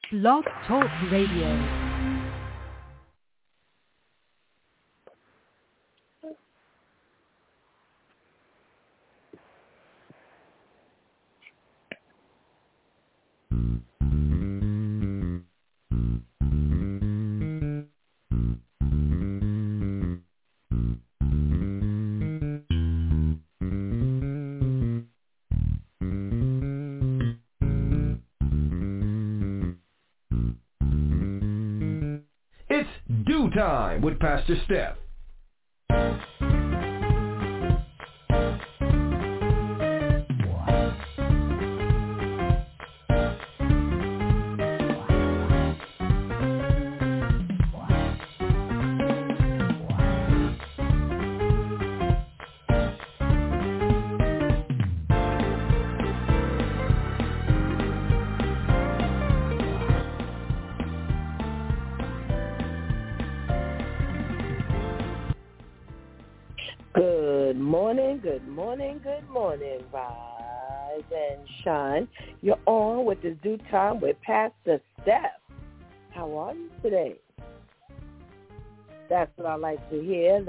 Blog Talk Radio. It's DEW Time with Pastor Steph. Good morning, rise and shine. You're on with this DEW Time with Pastor Steph. How are you today? That's what I like to hear.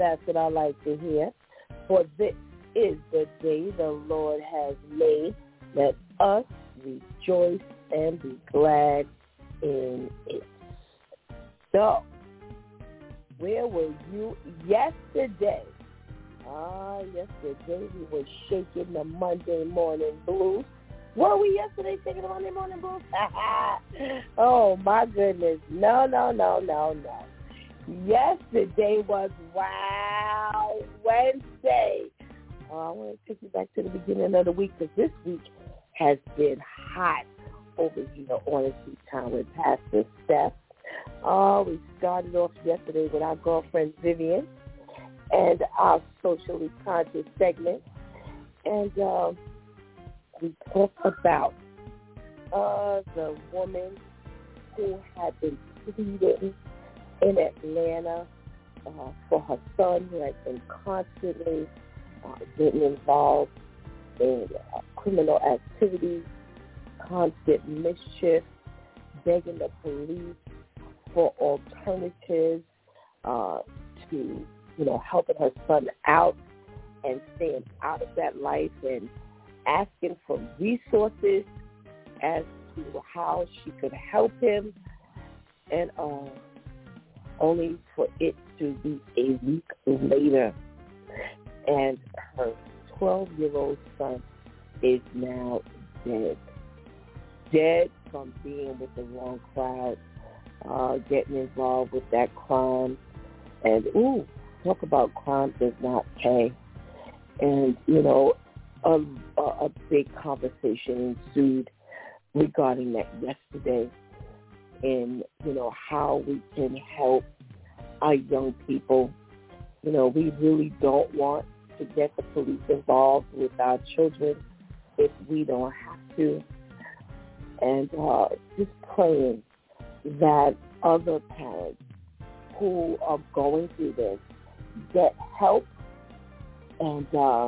For this is the day the Lord has made. Let us rejoice and be glad in it. So, where were you yesterday? Yesterday we were shaking the Monday morning blues. Were we yesterday shaking the Monday morning blues? Oh, my goodness. No. Yesterday was Wow Wednesday. I want to take you back to the beginning of the week because this week has been hot over here on DEW Time with Pastor Steph. We started off yesterday with our girlfriend Vivian and our socially conscious segment. And we talked about the woman who had been pleading in Atlanta for her son, who had been constantly getting involved in criminal activities, constant mischief, begging the police for alternatives to helping her son out and staying out of that life and asking for resources as to how she could help him, and only for it to be a week later and her 12-year-old son is now dead from being with the wrong crowd, getting involved with that crime. And talk about crime does not pay. And, a big conversation ensued regarding that yesterday in, how we can help our young people. We really don't want to get the police involved with our children if we don't have to. And just praying that other parents who are going through this get help and,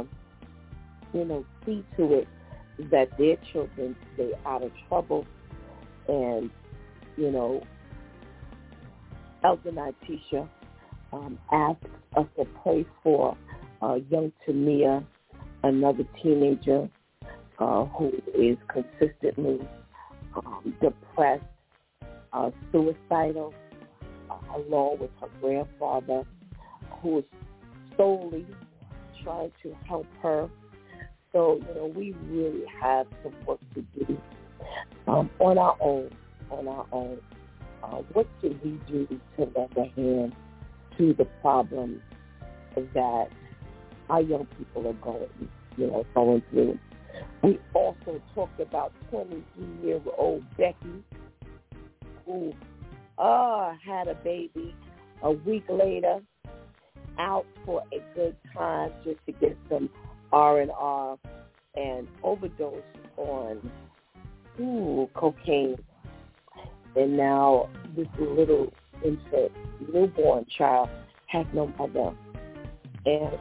see to it that their children stay out of trouble. And, Elder Natisha asked us to pray for young Tamia, another teenager who is consistently depressed, suicidal, along with her grandfather, who is solely trying to help her. So, we really have some work to do on our own. What can we do to lend a hand to the problems that our young people are going through? We also talked about 23-year-old Becky, who had a baby a week later, out for a good time just to get some R&R, and overdosed on cocaine. And now this little infant, newborn child has no mother. And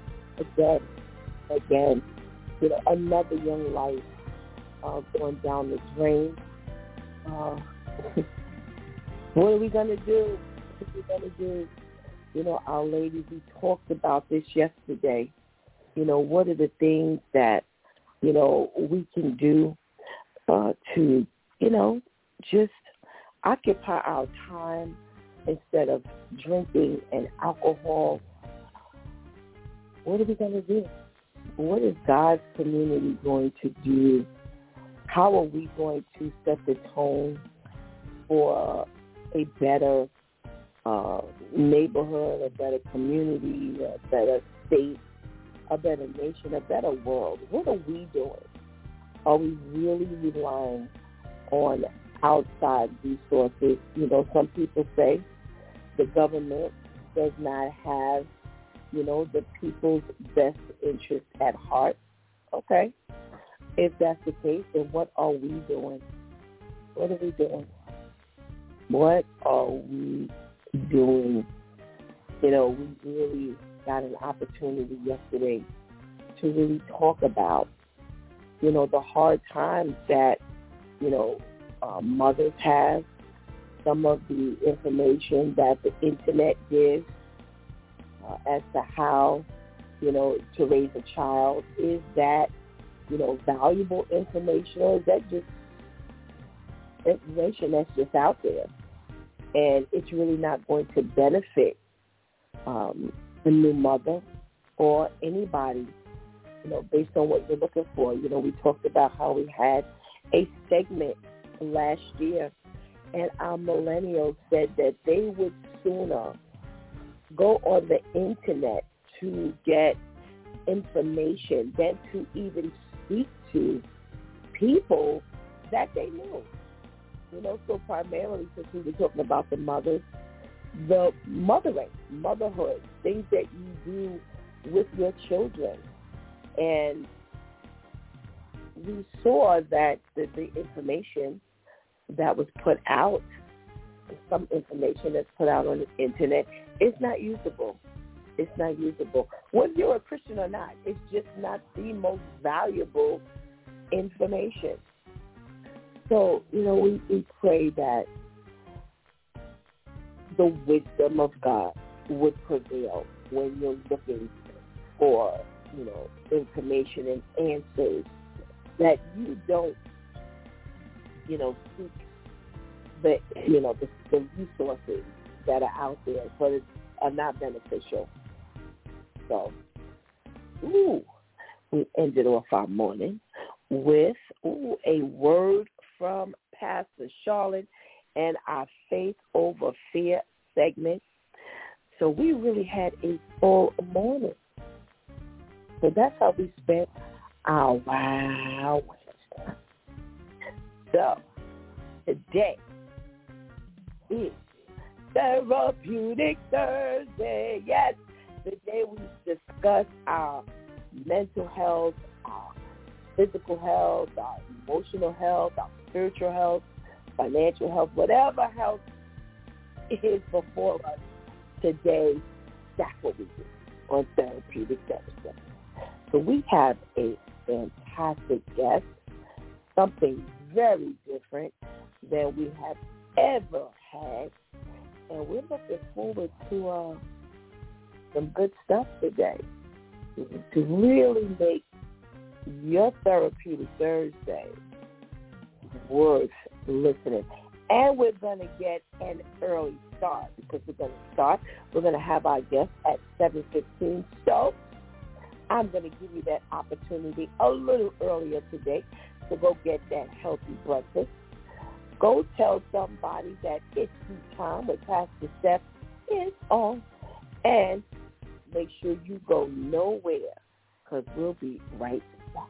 again, another young life going down the drain. What are we going to do? What are we going to do? You know, our ladies, we talked about this yesterday. You know, what are the things that, you know, we can do to, you know, just occupy our time instead of drinking and alcohol? What are we going to do? What is God's community going to do? How are we going to set the tone for a better neighborhood, a better community, a better state, a better nation, a better world? What are we doing? Are we really relying on outside resources? You know, some people say the government does not have, you know, the people's best interest at heart. Okay. If that's the case, then what are we doing? What are we doing? What are we doing? You know, we really got an opportunity yesterday to really talk about, you know, the hard times that, you know, mothers have, some of the information that the internet gives as to how, you know, to raise a child. Is that, you know, valuable information, or is that just information that's just out there? And it's really not going to benefit the new mother or anybody, you know, based on what you're looking for. You know, we talked about how we had a segment last year, and our millennials said that they would sooner go on the internet to get information than to even speak to people that they knew. You know, so primarily, since we were talking about the mothers, the mothering, motherhood, things that you do with your children. And we saw that the information that was put out, some information that's put out on the internet, is not usable. It's not usable. Whether you're a Christian or not, it's just not the most valuable information. So, you know, we pray that the wisdom of God would prevail when you're looking for, you know, information and answers, that you don't, you know, seek the, you know, the resources that are out there, but are not beneficial. So, we ended off our morning with a word from Pastor Charlotte and our Faith Over Fear segment. So we really had a full morning. So that's how we spent our Wow Wednesday. So today is Therapeutic Thursday. Yes, the day we discuss our mental health, our physical health, our emotional health, our spiritual health, financial health, whatever health is before us today. That's what we do on Therapeutic Thursday. So we have a fantastic guest, something very different than we have ever had, and we're looking forward to some good stuff today to really make your Therapeutic Thursday worth listening. And we're going to get an early start because we're going to have our guest at 7:15. So I'm going to give you that opportunity a little earlier today to go get that healthy breakfast. Go tell somebody that It's Tea Time with Pastor Steph is on, and make sure you go nowhere because we'll be right back.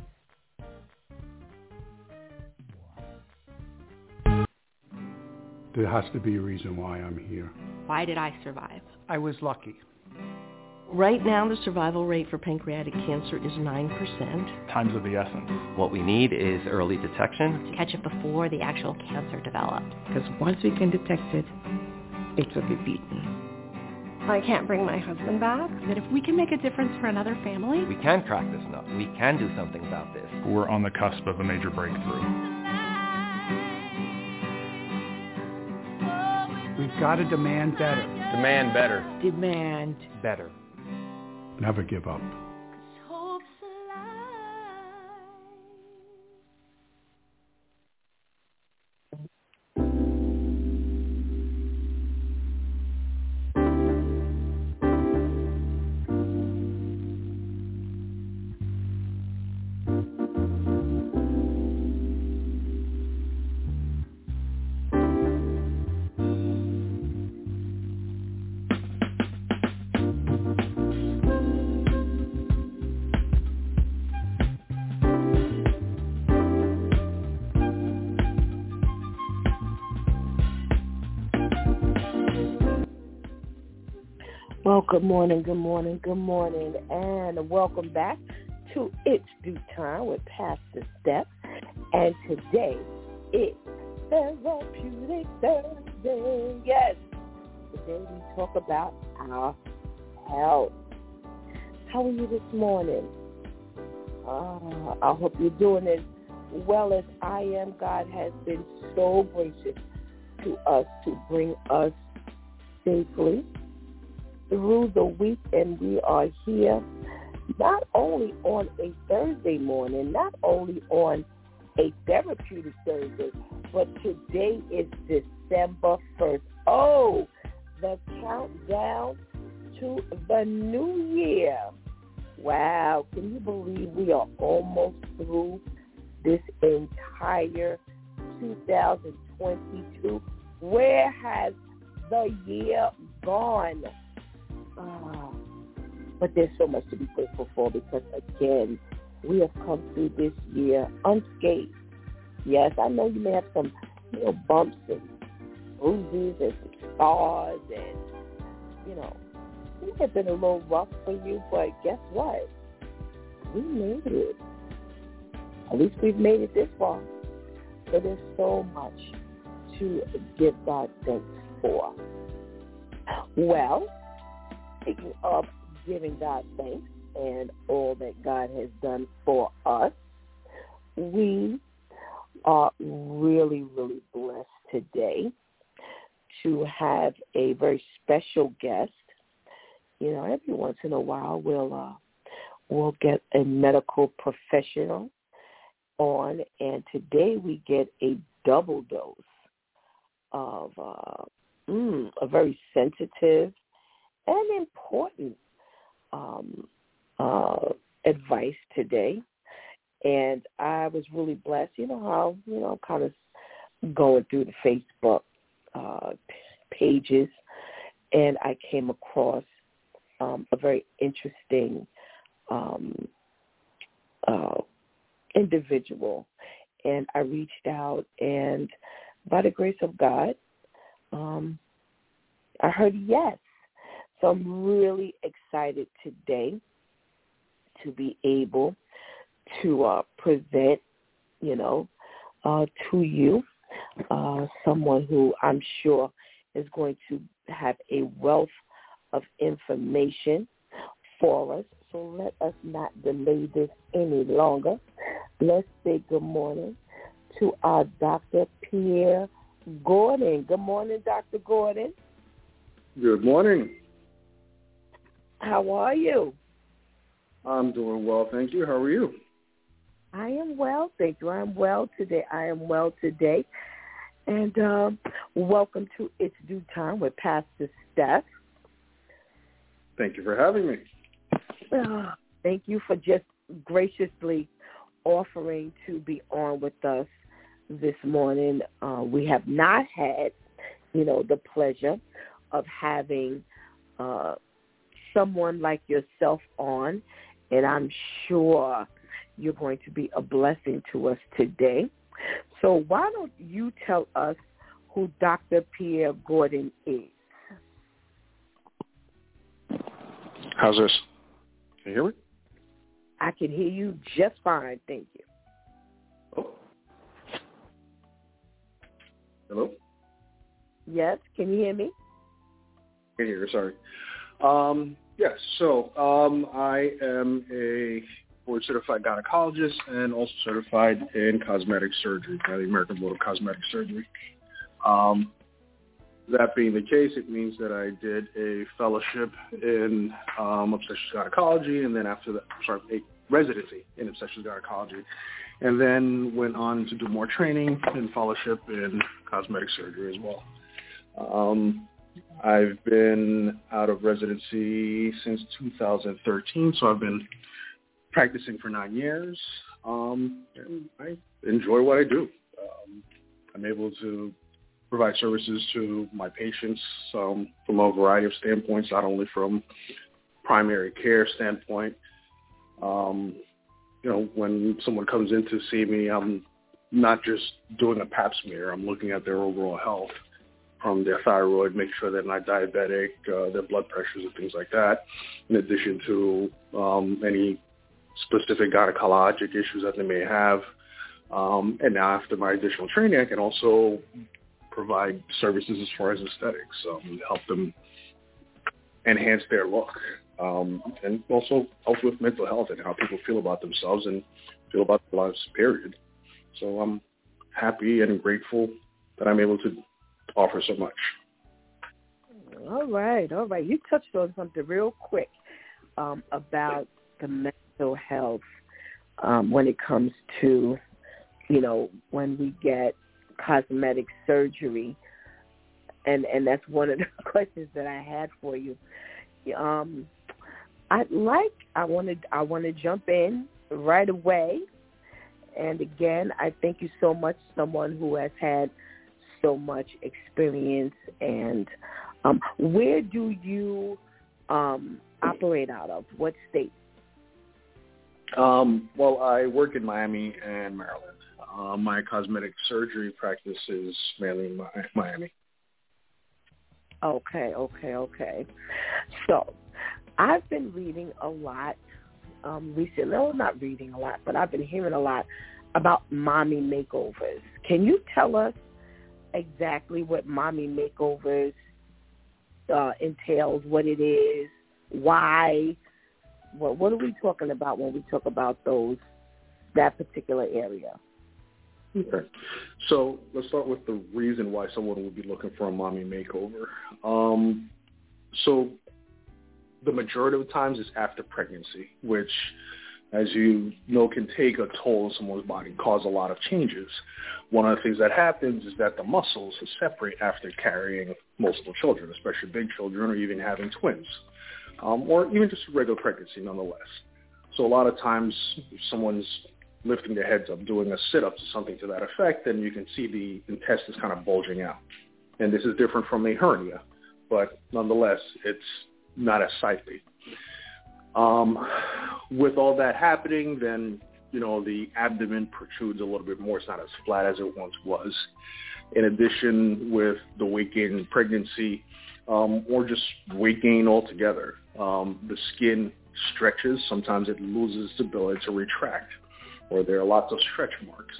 There has to be a reason why I'm here. Why did I survive? I was lucky. Right now, the survival rate for pancreatic cancer is 9%. Time's of the essence. What we need is early detection. To catch it before the actual cancer developed. Because once we can detect it, it will be beaten. I can't bring my husband back. That if we can make a difference for another family, we can crack this nut. We can do something about this. We're on the cusp of a major breakthrough. We've got to demand better. Demand better. Demand Better. Never give up. Well, good morning, and welcome back to It's Due Time with Pastor Steph. And today is Therapeutic Thursday. Yes, today we talk about our health. How are you this morning? I hope you're doing as well as I am. God has been so gracious to us to bring us safely through the week, and we are here not only on a Thursday morning, not only on a Therapeutic Thursday, but today is December 1st. Oh, the countdown to the new year. Wow, can you believe we are almost through this entire 2022? Where has the year gone? But there's so much to be grateful for because, again, we have come through this year unscathed. Yes, I know you may have some bumps and bruises and scars and, it may have been a little rough for you, but guess what? We made it. At least we've made it this far. So there's so much to give God thanks for. Well, speaking of giving God thanks and all that God has done for us, we are really, really blessed today to have a very special guest. Every once in a while we'll get a medical professional on, and today we get a double dose of a very sensitive and important advice today. And I was really blessed. You know how, kind of going through the Facebook pages, and I came across a very interesting individual. And I reached out, and by the grace of God, I heard yes. So I'm really excited today to be able to present, to you someone who I'm sure is going to have a wealth of information for us. So let us not delay this any longer. Let's say good morning to our Dr. Pierre Gordon. Good morning, Dr. Gordon. Good morning. How are you? I'm doing well, thank you. How are you? I am well, thank you. I am well today. And welcome to It's Due Time with Pastor Steph. Thank you for having me. Thank you for just graciously offering to be on with us this morning. We have not had, the pleasure of having someone like yourself on, and I'm sure you're going to be a blessing to us today. So why don't you tell us who Dr. Pierre Gordon is? How's this? Can you hear me? I can hear you just fine, thank you. Oh. Hello? Yes, can you hear me? I can hear you, sorry. Yes, so I am a board-certified gynecologist and also certified in cosmetic surgery by the American Board of Cosmetic Surgery. that being the case, it means that I did a fellowship in obstetrics gynecology, and then after that, a residency in obstetrics gynecology, and then went on to do more training and fellowship in cosmetic surgery as well. I've been out of residency since 2013, so I've been practicing for 9 years, and I enjoy what I do. I'm able to provide services to my patients from a variety of standpoints, not only from primary care standpoint. When someone comes in to see me, I'm not just doing a pap smear. I'm looking at their overall health, from their thyroid, make sure they're not diabetic, their blood pressures and things like that, in addition to any specific gynecologic issues that they may have. And now after my additional training, I can also provide services as far as aesthetics, help them enhance their look, and also help with mental health and how people feel about themselves and feel about their lives, period. So I'm happy and grateful that I'm able to offer so much. All right. You touched on something real quick about the mental health when it comes to, when we get cosmetic surgery, and that's one of the questions that I had for you. I want to jump in right away, and again, I thank you so much, someone who has had so much experience. And where do you operate out of? What state? Well, I work in Miami and Maryland. My cosmetic surgery practice is mainly in Miami. Okay. So I've been reading a lot recently. Well, not reading a lot, but I've been hearing a lot about mommy makeovers. Can you tell us exactly what mommy makeovers entails, what it is, why? What are we talking about when we talk about that particular area? Okay. So let's start with the reason why someone would be looking for a mommy makeover. So the majority of the times is after pregnancy, which, as you know, can take a toll on someone's body, cause a lot of changes. One of the things that happens is that the muscles separate after carrying multiple children, especially big children, or even having twins, or even just a regular pregnancy nonetheless. So a lot of times if someone's lifting their heads up, doing a sit-up to something to that effect, then you can see the intestines kind of bulging out. And this is different from a hernia, but nonetheless, it's not as sightly. With all that happening, then, the abdomen protrudes a little bit more. It's not as flat as it once was. In addition, with the weight gain in pregnancy, or just weight gain altogether, the skin stretches. Sometimes it loses its ability to retract, or there are lots of stretch marks.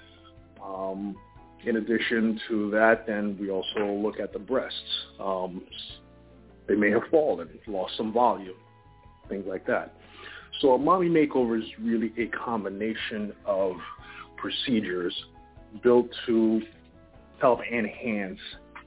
In addition to that, then we also look at the breasts. They may have fallen, lost some volume, things like that. So a mommy makeover is really a combination of procedures built to help enhance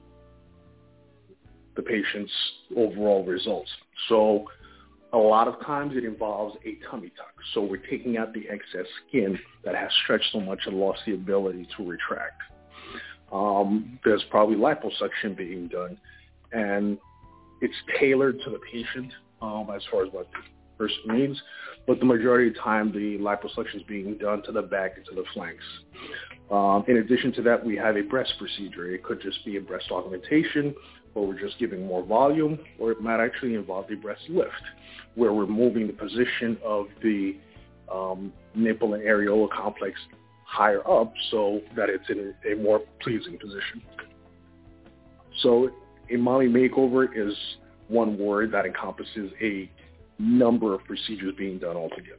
the patient's overall results. So a lot of times it involves a tummy tuck. So we're taking out the excess skin that has stretched so much and lost the ability to retract. There's probably liposuction being done, and it's tailored to the patient as far as what the person needs. But the majority of the time, the liposuction is being done to the back and to the flanks. In addition to that, we have a breast procedure. It could just be a breast augmentation, or we're just giving more volume, or it might actually involve a breast lift, where we're moving the position of the nipple and areola complex higher up so that it's in a more pleasing position. So a mommy makeover is one word that encompasses a number of procedures being done altogether.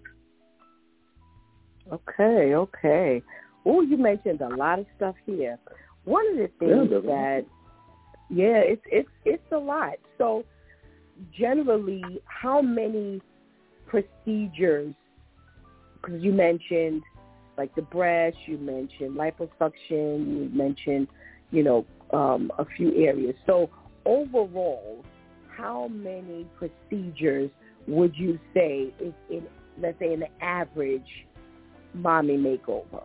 Okay. Oh, you mentioned a lot of stuff here. One of the things it's a lot. So generally, how many procedures, because you mentioned like the breast, you mentioned liposuction, you mentioned, a few areas. So overall, how many procedures would you say is in, let's say, in the average mommy makeover?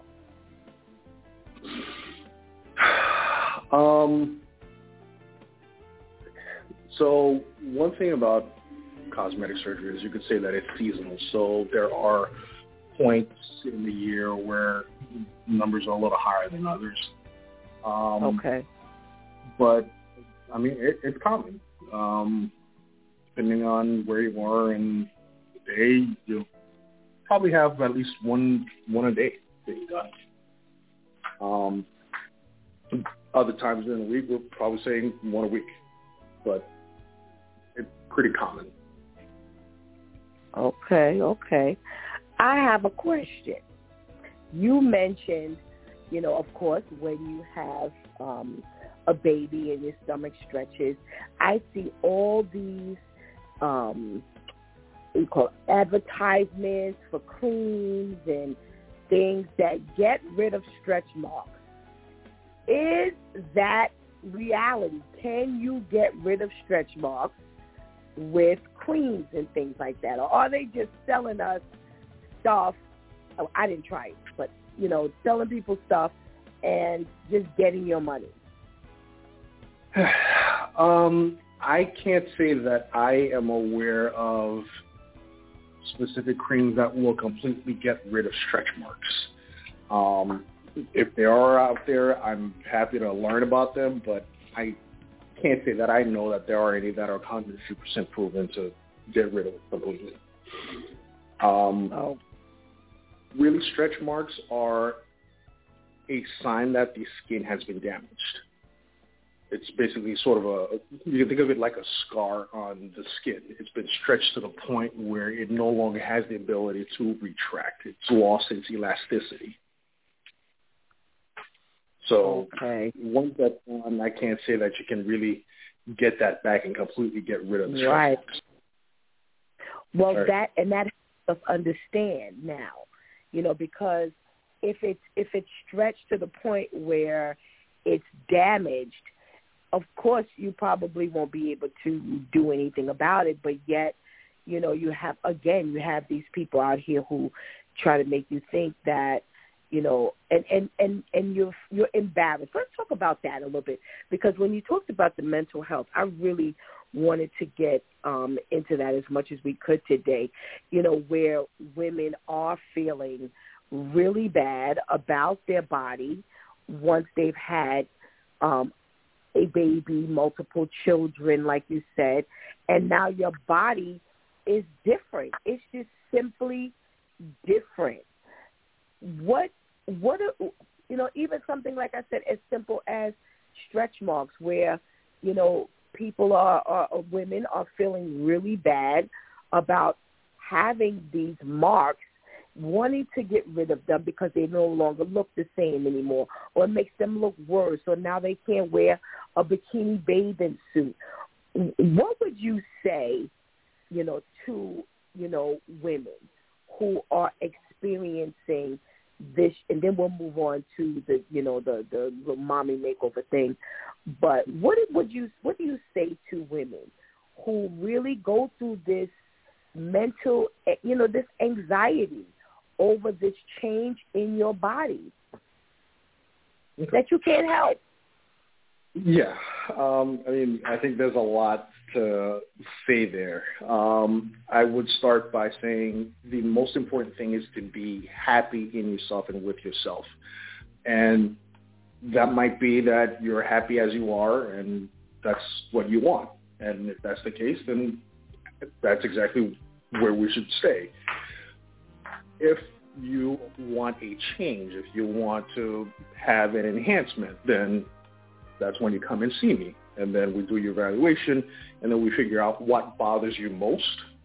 So one thing about cosmetic surgery is you could say that it's seasonal. So there are points in the year where numbers are a little higher than others. Okay. But, I mean, it's common. Depending on where you are in the day, you'll probably have at least one a day being done. Other times during the week, we're probably saying one a week. But it's pretty common. Okay. I have a question. You mentioned, of course, when you have a baby and your stomach stretches, I see all these advertisements for creams and things that get rid of stretch marks. Is that reality? Can you get rid of stretch marks with creams and things like that? Or are they just selling us stuff? Oh, I didn't try it, but, selling people stuff and just getting your money? I can't say that I am aware of specific creams that will completely get rid of stretch marks. If they are out there, I'm happy to learn about them, but I can't say that I know that there are any that are 100% proven to get rid of it completely. Really, stretch marks are a sign that the skin has been damaged. It's basically sort of you can think of it like a scar on the skin. It's been stretched to the point where it no longer has the ability to retract. It's lost its elasticity. So once that's gone, I can't say that you can really get that back and completely get rid of the stretch marks. Well, that helps us understand now, because if it's stretched to the point where it's damaged, of course you probably won't be able to do anything about it. But yet, you have these people out here who try to make you think that, and you're embarrassed. Let's talk about that a little bit, because when you talked about the mental health, I really wanted to get into that as much as we could today, where women are feeling really bad about their body once they've had a baby, multiple children, like you said, and now your body is different. It's just simply different. What even something like I said, as simple as stretch marks, where people women are feeling really bad about having these marks, wanting to get rid of them because they no longer look the same anymore, or it makes them look worse, or now they can't wear a bikini bathing suit. What would you say, to women who are experiencing this? And then we'll move on to the mommy makeover thing. But what do you say to women who really go through this mental, this anxiety over this change in your body that you can't help? Yeah. I think there's a lot to say there. I would start by saying the most important thing is to be happy in yourself and with yourself. And that might be that you're happy as you are, and that's what you want. And if that's the case, then that's exactly where we should stay. If you want a change, if you want to have an enhancement, then that's when you come and see me. And then we do your evaluation, and then we figure out what bothers you most,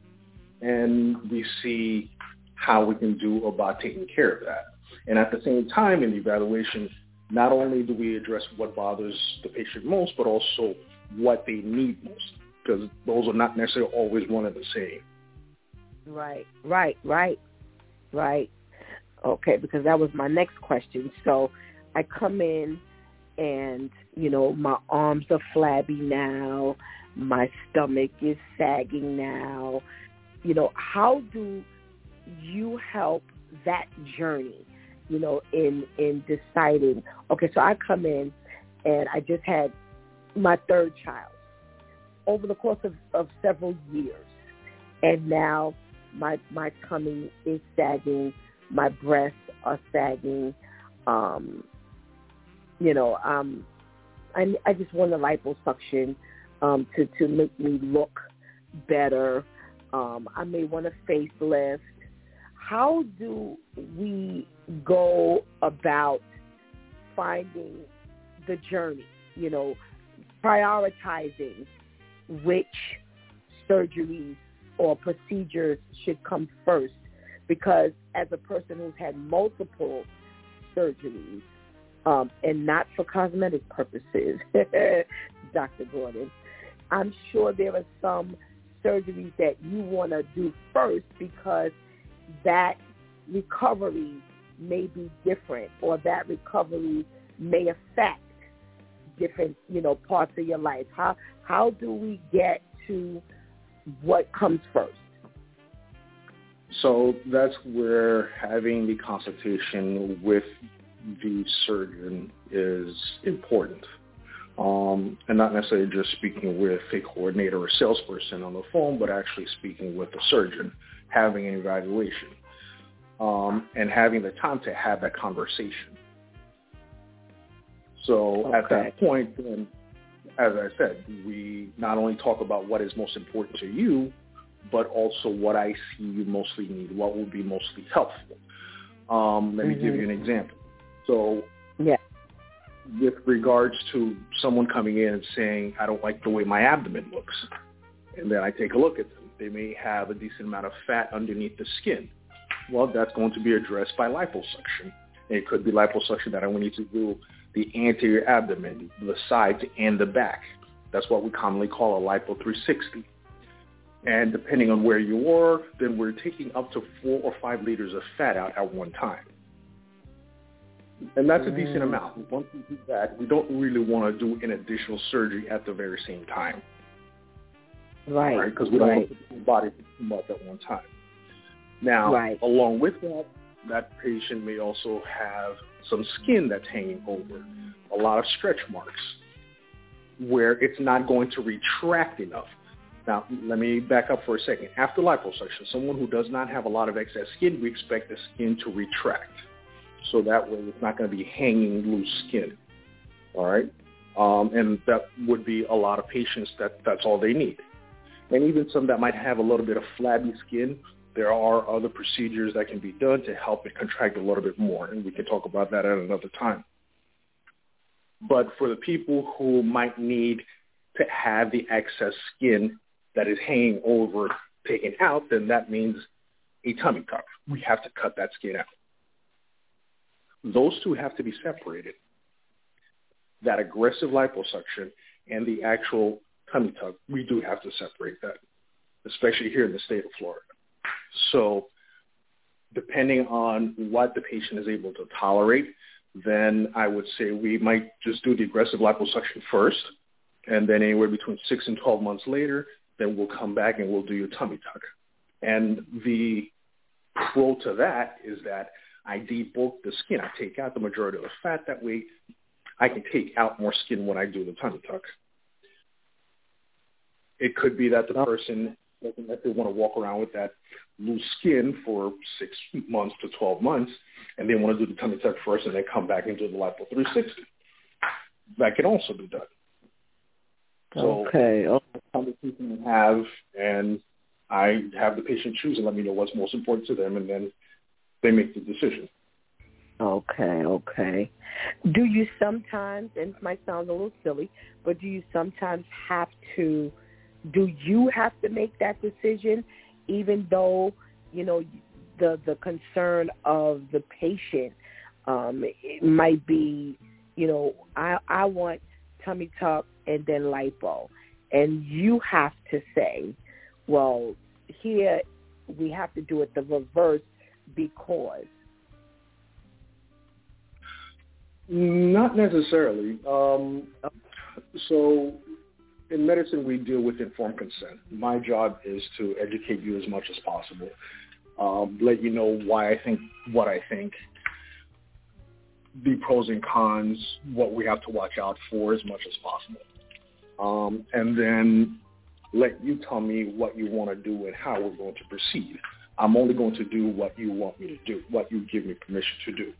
and we see how we can do about taking care of that. And at the same time in the evaluation, not only do we address what bothers the patient most, but also what they need most, because those are not necessarily always one and the same. Right. Okay, because that was my next question. So I come in and, my arms are flabby now, my stomach is sagging now. How do you help that journey, in deciding, okay, so I come in and I just had my third child over the course of several years, and now my tummy is sagging, my breasts are sagging, I just want a liposuction to make me look better. I may want a facelift. How do we go about finding the journey, prioritizing which surgeries or procedures should come first? Because as a person who's had multiple surgeries, and not for cosmetic purposes, Dr. Gordon, I'm sure there are some surgeries that you want to do first because that recovery may be different, or that recovery may affect different, parts of your life. How do we get to what comes first? So that's where having the consultation with the surgeon is important. And not necessarily just speaking with a coordinator or salesperson on the phone, but actually speaking with the surgeon, having an evaluation, and having the time to have that conversation. So at that point, then, as I said, we not only talk about what is most important to you, but also what I see you mostly need, what will be mostly helpful. Let me give you an example. So with regards to someone coming in and saying, I don't like the way my abdomen looks, and then I take a look at them, they may have a decent amount of fat underneath the skin. Well, that's going to be addressed by liposuction. It could be liposuction that I will need to do the anterior abdomen, the sides, and the back. That's what we commonly call a lipo 360. And depending on where you are, then we're taking up to 4 or 5 liters of fat out at one time. And that's a decent amount. Once we do that, we don't really want to do an additional surgery at the very same time. Right. Because we don't want to put the body too much at one time. Now, along with that, that patient may also have some skin that's hanging over, a lot of stretch marks, where it's not going to retract enough. Now, let me back up for a second. After liposuction, someone who does not have a lot of excess skin, we expect the skin to retract. So that way it's not going to be hanging loose skin. All right? And that would be a lot of patients that's all they need. And even some that might have a little bit of flabby skin, there are other procedures that can be done to help it contract a little bit more. And we can talk about that at another time. But for the people who might need to have the excess skin that is hanging over taken out, then that means a tummy tuck. We have to cut that skin out. Those two have to be separated. That aggressive liposuction and the actual tummy tuck, we do have to separate that, especially here in the state of Florida. So depending on what the patient is able to tolerate, then I would say we might just do the aggressive liposuction first, and then anywhere between 6 and 12 months later, then we'll come back and we'll do your tummy tuck. And the pro to that is that I debulk the skin. I take out the majority of the fat. That way I can take out more skin when I do the tummy tuck. It could be that the person doesn't necessarily want to walk around with that loose skin for 6 months to 12 months, and they want to do the tummy tuck first and then come back and do the lipo 360. That can also be done. So conversation we have, and I have the patient choose and let me know what's most important to them, and then they make the decision. Okay. Do you sometimes, and it might sound a little silly, but do you sometimes have to make that decision, even though, you know, the concern of the patient it might be, you know, I want tummy tuck and then lipo, and you have to say, well, here we have to do it the reverse because. Not necessarily. So in medicine, we deal with informed consent. My job is to educate you as much as possible, let you know why I think what I think, the pros and cons, what we have to watch out for as much as possible, and then let you tell me what you want to do and how we're going to proceed. I'm only going to do what you want me to do, what you give me permission to do.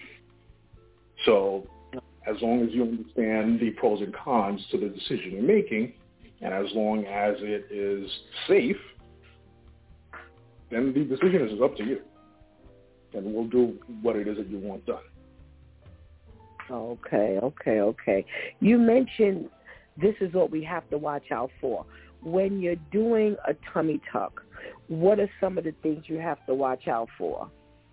So as long as you understand the pros and cons to the decision you're making, and as long as it is safe, then the decision is up to you. And we'll do what it is that you want done. Okay. You mentioned this is what we have to watch out for. When you're doing a tummy tuck, what are some of the things you have to watch out for?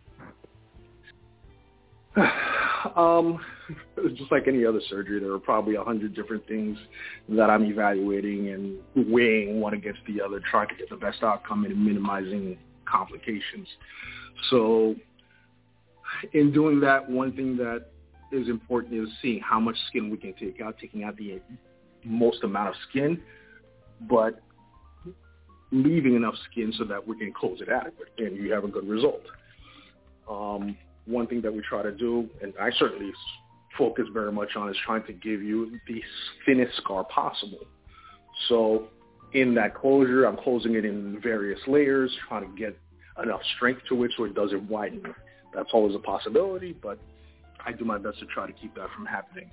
Just like any other surgery, there are probably 100 different things that I'm evaluating and weighing one against the other, trying to get the best outcome and minimizing complications. So in doing that, one thing that is important is seeing how much skin we can take out, taking out the most amount of skin, but leaving enough skin so that we can close it adequate and you have a good result. One thing that we try to do, and I certainly focus very much on, is trying to give you the thinnest scar possible. So in that closure, I'm closing it in various layers, trying to get enough strength to it so it doesn't widen. That's always a possibility, but I do my best to try to keep that from happening.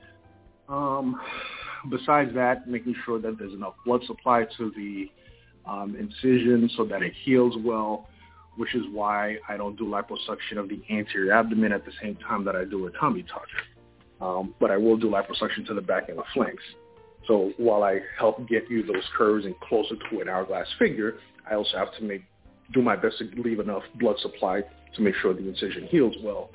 Besides that, making sure that there's enough blood supply to the incision so that it heals well, which is why I don't do liposuction of the anterior abdomen at the same time that I do a tummy tuck. But I will do liposuction to the back and the flanks. So while I help get you those curves and closer to an hourglass figure, I also have to do my best to leave enough blood supply to make sure the incision heals well.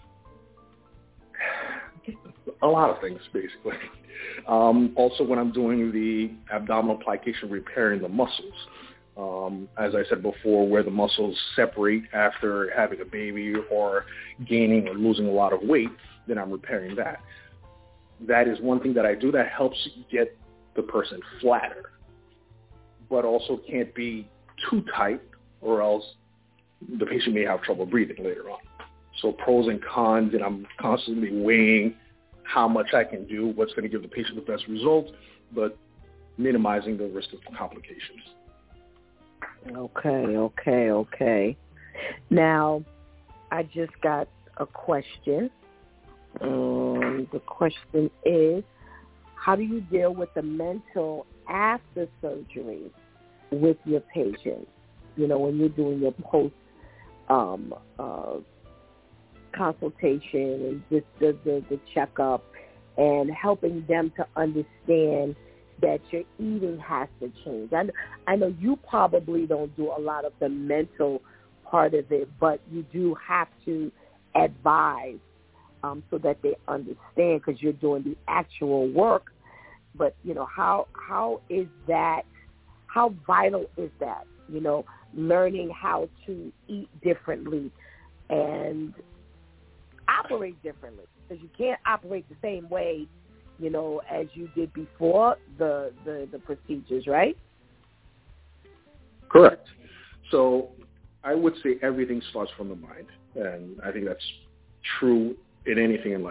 A lot of things, basically. Also, when I'm doing the abdominal plication, repairing the muscles, as I said before, where the muscles separate after having a baby or gaining or losing a lot of weight, then I'm repairing that. That is one thing that I do that helps get the person flatter, but also can't be too tight or else the patient may have trouble breathing later on. So pros and cons, and I'm constantly weighing how much I can do, what's going to give the patient the best result, but minimizing the risk of complications. Okay. Now, I just got a question. The question is, how do you deal with the mental after surgery with your patients? You know, when you're doing your post consultation and just the checkup and helping them to understand that your eating has to change. I know you probably don't do a lot of the mental part of it, but you do have to advise so that they understand, because you're doing the actual work. But, you know, how is that, how vital is that, you know, learning how to eat differently and operate differently? Because you can't operate the same way, you know, as you did before the procedures, right? Correct. So I would say everything starts from the mind, and I think that's true in anything in life.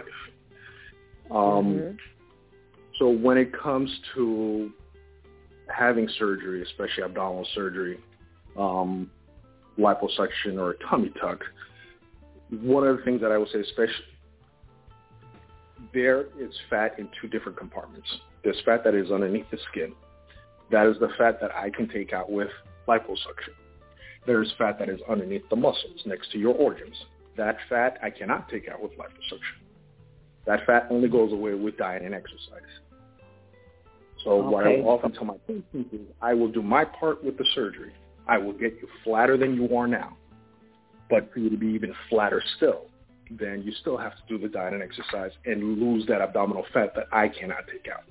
So when it comes to having surgery, especially abdominal surgery, liposuction or a tummy tuck, one of the things that I would say, especially, there is fat in two different compartments. There's fat that is underneath the skin. That is the fat that I can take out with liposuction. There's fat that is underneath the muscles next to your organs. That fat I cannot take out with liposuction. That fat only goes away with diet and exercise. So what I will often tell my patients is I will do my part with the surgery. I will get you flatter than you are now. But for you to be even flatter still, then you still have to do the diet and exercise and lose that abdominal fat that I cannot take out.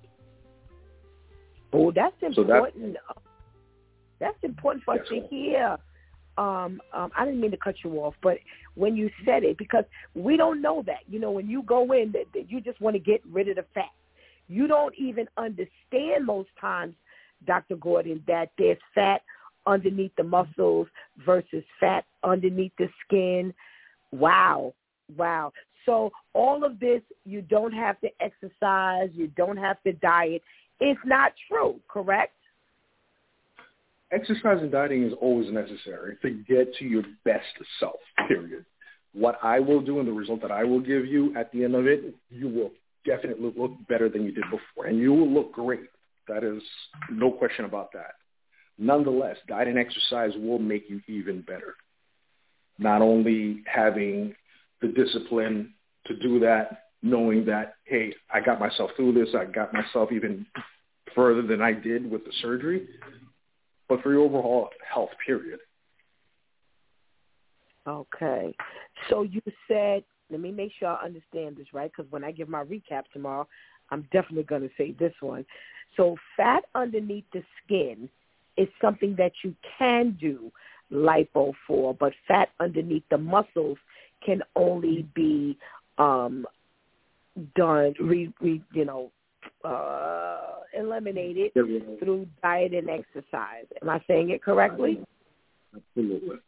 Oh, that's important. That's important for us to hear. I didn't mean to cut you off, but when you said it, because we don't know that. You know, when you go in, that you just want to get rid of the fat. You don't even understand most times, Dr. Gordon, that there's fat underneath the muscles versus fat underneath the skin. Wow. So all of this, you don't have to exercise, you don't have to diet. It's not true, correct? Exercise and dieting is always necessary to get to your best self, period. What I will do and the result that I will give you at the end of it, you will definitely look better than you did before, and you will look great. That is no question about that. Nonetheless, diet and exercise will make you even better. Not only having the discipline to do that, knowing that, hey, I got myself through this, I got myself even further than I did with the surgery, but for your overall health, period. Okay. So you said, let me make sure I understand this, right? Because when I give my recap tomorrow, I'm definitely going to say this one. So fat underneath the skin is something that you can do lipo for, but fat underneath the muscles can only be done, eliminated through diet and exercise. Am I saying it correctly? Absolutely.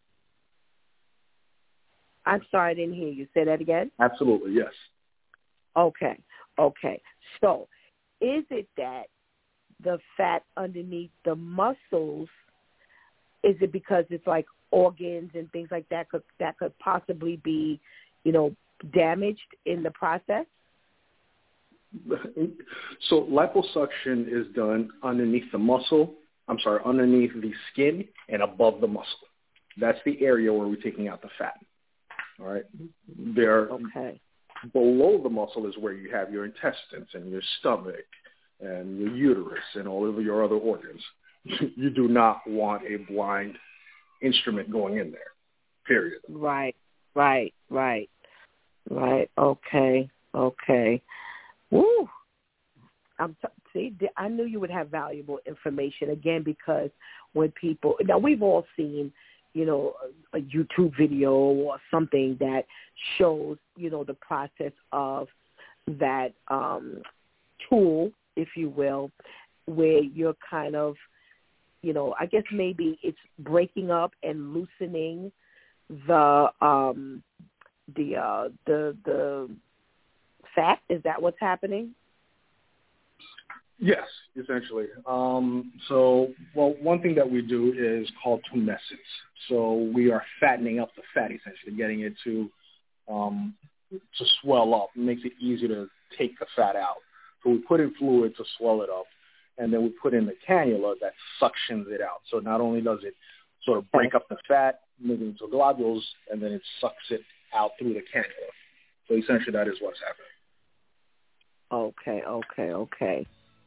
I'm sorry, I didn't hear you. Say that again? Absolutely, yes. Okay. So is it that the fat underneath the muscles, is it because it's like organs and things like that could possibly be, damaged in the process? So liposuction is done underneath underneath the skin and above the muscle. That's the area where we're taking out the fat. All right. Below the muscle is where you have your intestines and your stomach and your uterus and all of your other organs. You do not want a blind instrument going in there, period. Right. Okay. Woo. I knew you would have valuable information, again, because when people, now we've all seen, a YouTube video or something that shows, the process of that tool, if you will, where you're kind of, I guess maybe it's breaking up and loosening the fat. Is that what's happening? Yes, essentially. One thing that we do is called tumescence. So we are fattening up the fat, essentially, getting it to swell up. It makes it easier to take the fat out. So we put in fluid to swell it up, and then we put in the cannula that suctions it out. So not only does it sort of break up the fat, move it into globules, and then it sucks it out through the cannula. So essentially that is what's happening. Okay.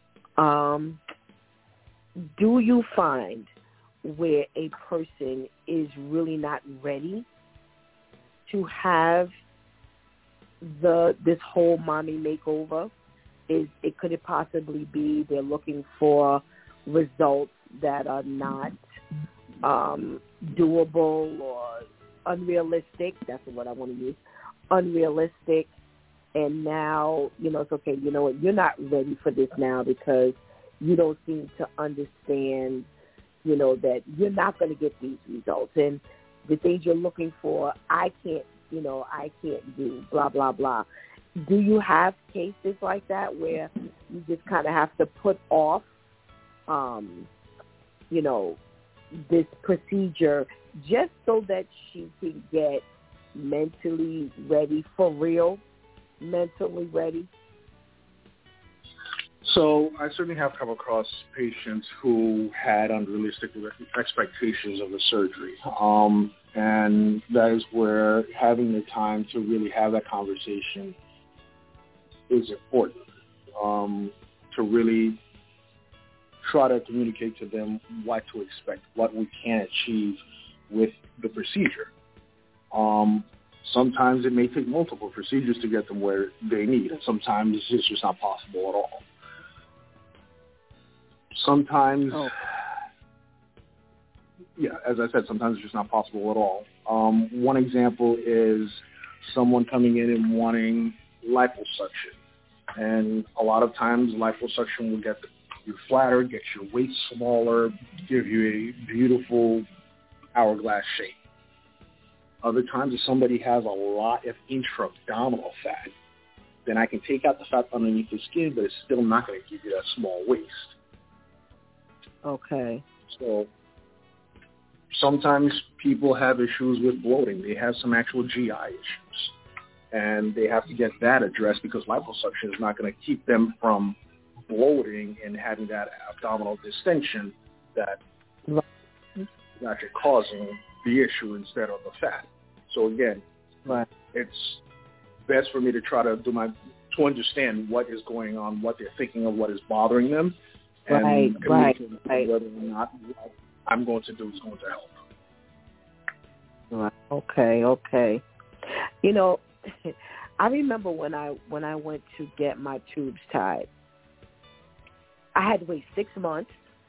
Do you find where a person is really not ready to have this whole mommy makeover? Could it possibly be they're looking for results that are not doable or unrealistic? That's what I want to use. Unrealistic. And now, it's okay, you know what, you're not ready for this now because you don't seem to understand, that you're not going to get these results. And the things you're looking for, I can't do, blah, blah, blah. Do you have cases like that where you just kind of have to put off, this procedure just so that she can get mentally ready for real? Mentally ready? So I certainly have come across patients who had unrealistic expectations of the surgery. And that is where having the time to really have that conversation is important, to really try to communicate to them what to expect, what we can achieve with the procedure. Sometimes it may take multiple procedures to get them where they need, and sometimes it's just not possible at all. Sometimes, as I said, sometimes it's just not possible at all. One example is someone coming in and wanting liposuction. And a lot of times liposuction will get you flatter, get your waist smaller, give you a beautiful hourglass shape. Other times if somebody has a lot of intra-abdominal fat, then I can take out the fat underneath the skin, but it's still not going to give you that small waist. Okay. So sometimes people have issues with bloating. They have some actual GI issues. And they have to get that addressed because liposuction is not going to keep them from bloating and having that abdominal distension that is actually causing the issue instead of the fat. So again, it's best for me to try to to understand what is going on, what they're thinking of, what is bothering them, and communicate whether or not what I'm going to do is going to help. Okay. You know, I remember when I went to get my tubes tied, I had to wait 6 months.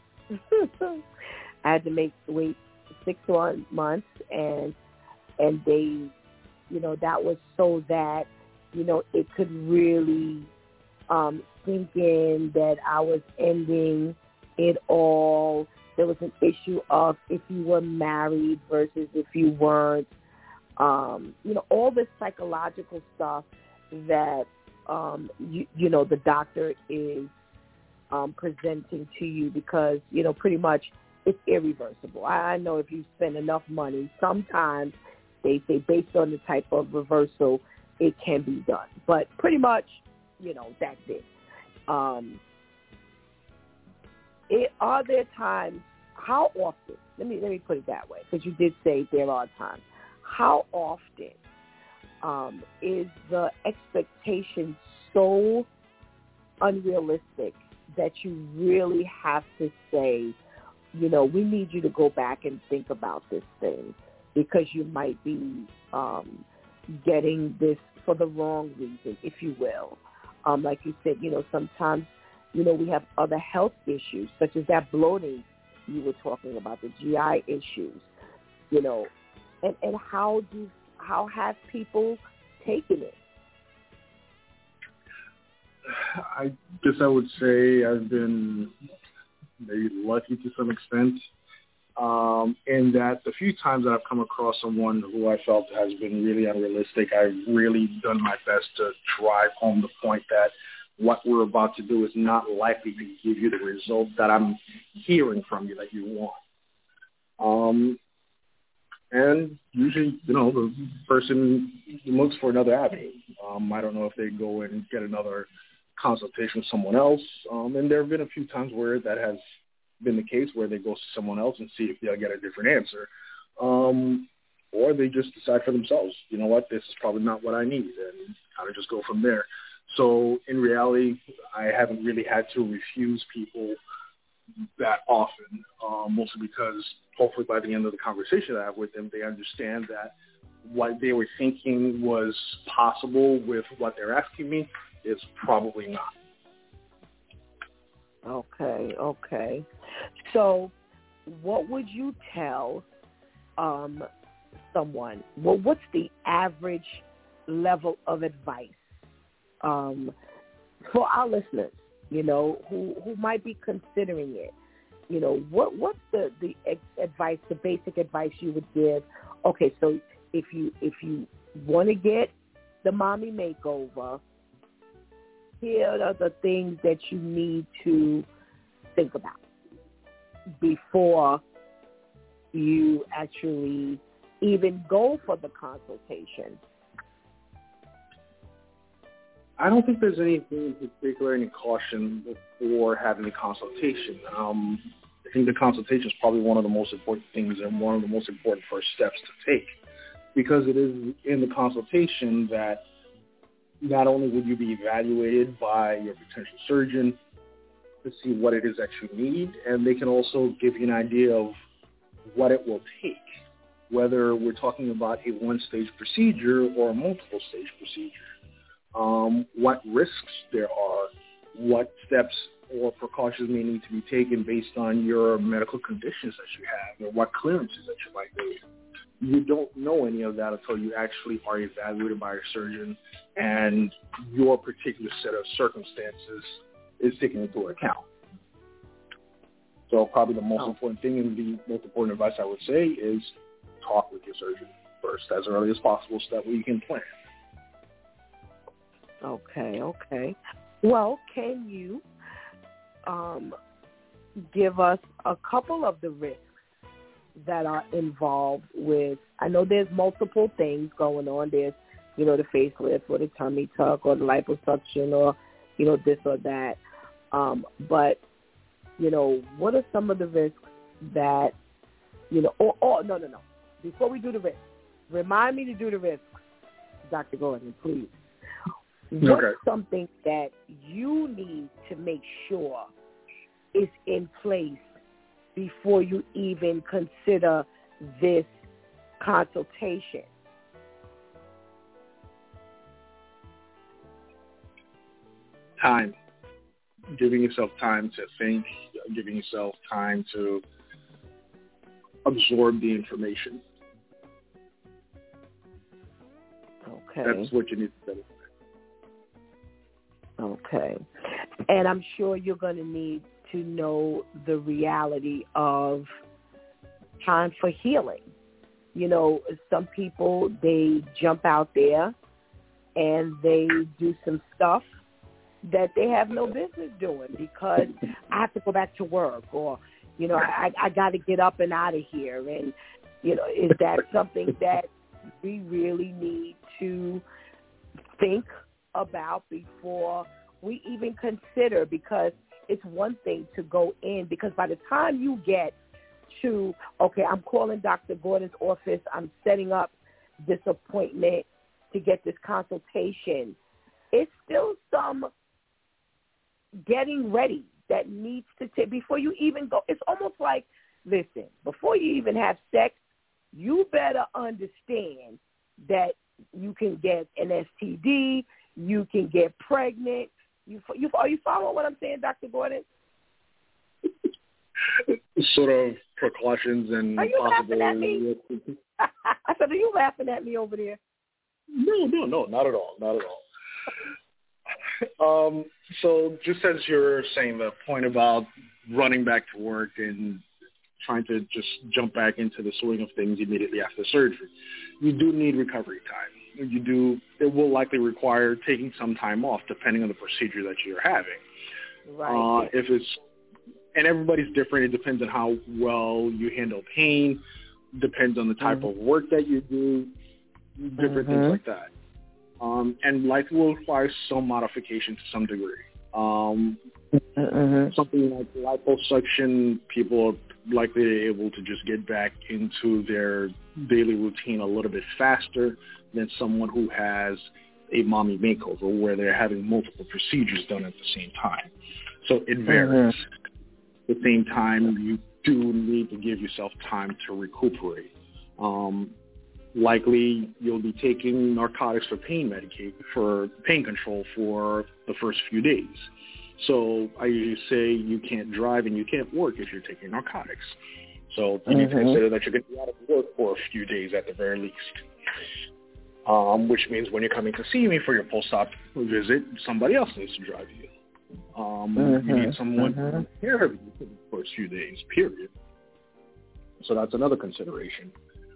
I had to wait 6 months, and they, that was so that, it could really sink in that I was ending it all. There was an issue of if you were married versus if you weren't. All this psychological stuff that, the doctor is presenting to you because, pretty much it's irreversible. I know if you spend enough money, sometimes they say based on the type of reversal, it can be done. But pretty much, that's it. Are there times, how often, let me put it that way, because you did say there are times. How often is the expectation so unrealistic that you really have to say, we need you to go back and think about this thing because you might be getting this for the wrong reason, if you will. Like you said, sometimes, we have other health issues, such as that bloating you were talking about, the GI issues, And how have people taken it? I guess I would say I've been maybe lucky to some extent in that the few times that I've come across someone who I felt has been really unrealistic, I've really done my best to drive home the point that what we're about to do is not likely to give you the result that I'm hearing from you that you want. And usually, the person looks for another avenue. I don't know if they go and get another consultation with someone else. And there have been a few times where that has been the case, where they go to someone else and see if they'll get a different answer. Or they just decide for themselves, you know what, this is probably not what I need, and kind of just go from there. So in reality, I haven't really had to refuse people that often, mostly because hopefully by the end of the conversation I have with them, they understand that what they were thinking was possible with what they're asking me is probably not. Okay. So what would you tell someone? Well, what's the average level of advice for our listeners, who might be considering it? What's the advice, the basic advice you would give? Okay, so if you want to get the mommy makeover, here are the things that you need to think about before you actually even go for the consultation. I don't think there's anything in particular, any caution before having the consultation. I think the consultation is probably one of the most important things and one of the most important first steps to take, because it is in the consultation that not only would you be evaluated by your potential surgeon to see what it is that you need, and they can also give you an idea of what it will take, whether we're talking about a one-stage procedure or a multiple-stage procedure. What risks there are what steps or precautions may need to be taken based on your medical conditions that you have or what clearances that you might need. You don't know any of that until you actually are evaluated by a surgeon and your particular set of circumstances is taken into account. So probably the most important thing and the most important advice I would say is talk with your surgeon first as early as possible so that way you can plan. Okay. Well, can you give us a couple of the risks that are involved with, I know there's multiple things going on. There's, the facelift or the tummy tuck or the liposuction or, this or that. But, what are some of the risks that, no. Before we do the risks, remind me to do the risks, Dr. Gordon, please. What's something that you need to make sure is in place before you even consider this consultation? Time. Giving yourself time to think, giving yourself time to absorb the information. Okay. That's what you need to do. Okay. And I'm sure you're going to need to know the reality of time for healing. Some people, they jump out there and they do some stuff that they have no business doing because I have to go back to work or, I got to get up and out of here. And, is that something that we really need to think about before we even consider? Because it's one thing to go in, because by the time you get to, okay, I'm calling Dr. Gordon's office, I'm setting up this appointment to get this consultation, it's still some getting ready that needs to take before you even go. It's almost like, listen, before you even have sex, you better understand that you can get an STD, you can get pregnant. Are you following what I'm saying, Dr. Gordon? Sort of precautions and are you possible. Laughing at me? I said, are you laughing at me over there? No, not at all. So just as you're saying, the point about running back to work and trying to just jump back into the swing of things immediately after surgery, you do need recovery time. It will likely require taking some time off depending on the procedure that you're having. Right. And everybody's different. It depends on how well you handle pain, depends on the type of work that you do, different things like that. And likely will require some modification to some degree. Something like liposuction, people are likely able to just get back into their daily routine a little bit faster than someone who has a mommy makeover where they're having multiple procedures done at the same time. So it varies. At the same time, you do need to give yourself time to recuperate. Likely, you'll be taking narcotics for pain control for the first few days. So I usually say you can't drive and you can't work if you're taking narcotics. So you need to consider that you're going to be out of work for a few days at the very least. Which means when you're coming to see me for your post-op visit, somebody else needs to drive you. You need someone to take care of you for the first few days, period. So that's another consideration.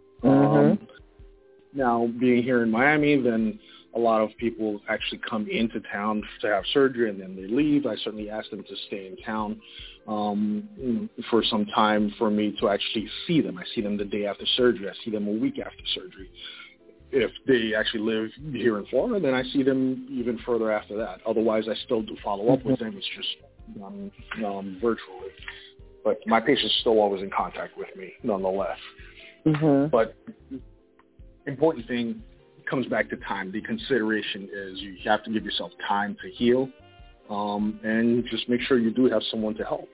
Now, being here in Miami, then a lot of people actually come into town to have surgery and then they leave. I certainly ask them to stay in town for some time for me to actually see them. I see them the day after surgery. I see them a week after surgery. If they actually live here in Florida, then I see them even further after that. Otherwise, I still do follow up with them. It's just virtually. But my patients still always in contact with me, nonetheless. But important thing comes back to time. The consideration is you have to give yourself time to heal, and just make sure you do have someone to help.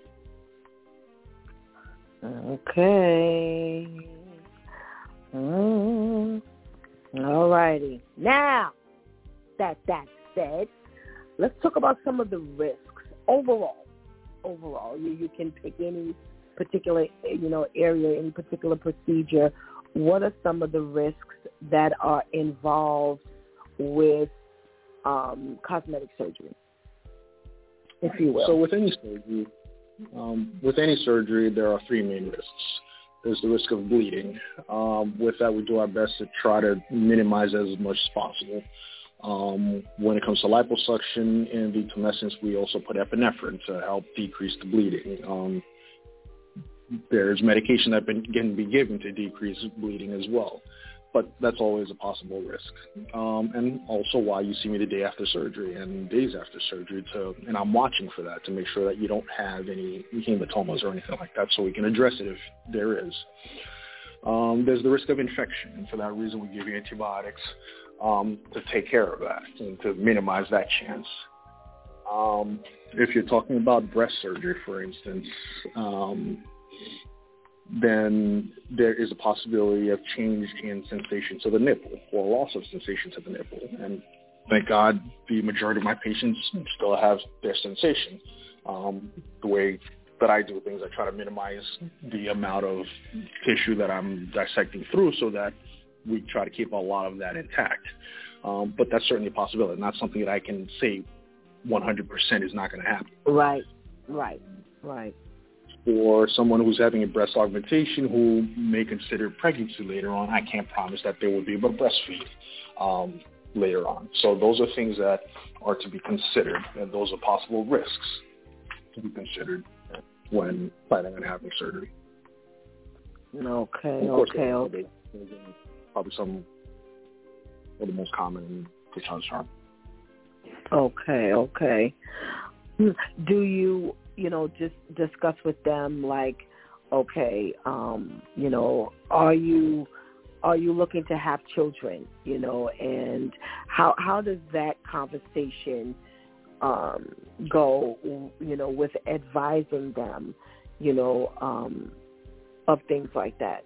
Okay. All righty. Now, that's said, let's talk about some of the risks overall, you can pick any particular, area, any particular procedure. What are some of the risks that are involved with cosmetic surgery, if you will? So with any surgery, there are three main risks. There's the risk of bleeding. With that, we do our best to try to minimize that as much as possible. When it comes to liposuction and the tumescence, we also put epinephrine to help decrease the bleeding. There's medication that can be given to decrease bleeding as well, but that's always a possible risk. And also why you see me the day after surgery and days after surgery, and I'm watching for that to make sure that you don't have any hematomas or anything like that, so we can address it if there is. There's the risk of infection, and for that reason we give you antibiotics to take care of that and to minimize that chance. If you're talking about breast surgery, for instance, then there is a possibility of change in sensation to the nipple or loss of sensation to the nipple. And thank God the majority of my patients still have their sensation. The way that I do things, I try to minimize the amount of tissue that I'm dissecting through so that we try to keep a lot of that intact. But that's certainly a possibility, not something that I can say 100% is not going to happen. Right. For someone who's having a breast augmentation who may consider pregnancy later on, I can't promise that they will be able to breastfeed later on. So those are things that are to be considered, and those are possible risks to be considered when planning on having surgery. Okay. Probably some of the most common concerns are. Okay. Do you, just discuss with them like, okay, are you looking to have children, and how does that conversation go, with advising them, of things like that,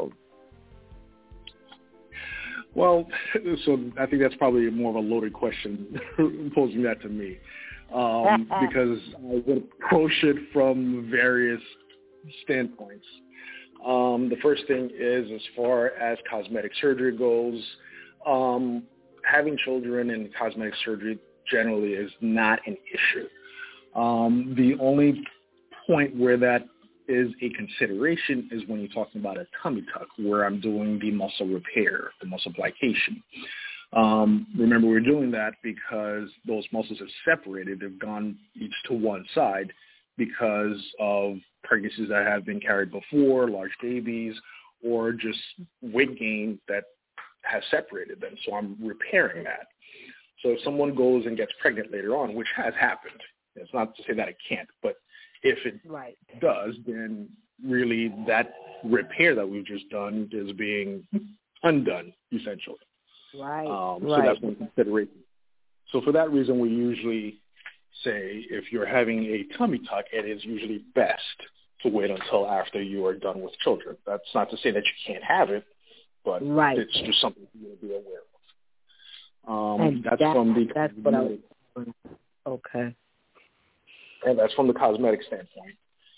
Well, so I think that's probably more of a loaded question, posing that to me, because I would approach it from various standpoints. The first thing is, as far as cosmetic surgery goes, having children and cosmetic surgery generally is not an issue. The only point where that is a consideration is when you're talking about a tummy tuck, where I'm doing the muscle repair, the muscle plication. Remember, we're doing that because those muscles have separated. They've gone each to one side because of pregnancies that have been carried before, large babies, or just weight gain that has separated them. So I'm repairing that. So if someone goes and gets pregnant later on, which has happened, it's not to say that it can't, but if it does, then really that repair that we've just done is being undone, essentially. So that's one consideration. So for that reason, we usually say if you're having a tummy tuck, it is usually best to wait until after you are done with children. That's not to say that you can't have it, but it's just something you need to be aware of. That's what I was. Okay. And that's from the cosmetic standpoint.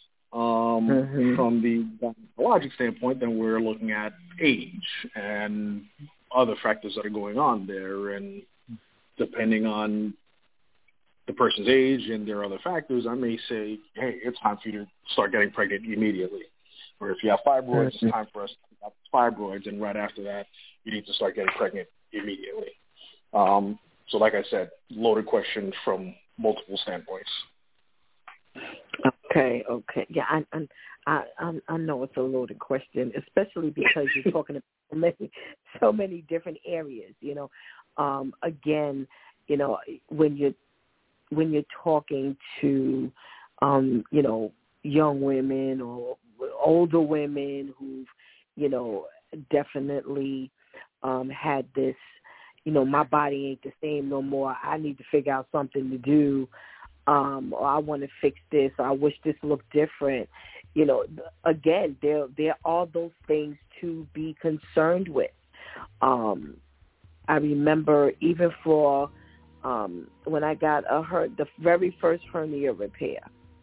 From the gynecologic standpoint, then we're looking at age and other factors that are going on there. And depending on the person's age and their other factors, I may say, hey, it's time for you to start getting pregnant immediately. Or if you have fibroids, it's time for us to pick up fibroids, and right after that, you need to start getting pregnant immediately. So like I said, loaded question from multiple standpoints. Okay. Yeah, I know it's a loaded question, especially because you're talking about so many different areas. Again, when you're talking to, young women or older women who've, definitely had this, my body ain't the same no more. I need to figure out something to do. Or I want to fix this, or I wish this looked different. Again, there are those things to be concerned with. I remember even for when I got the very first hernia repair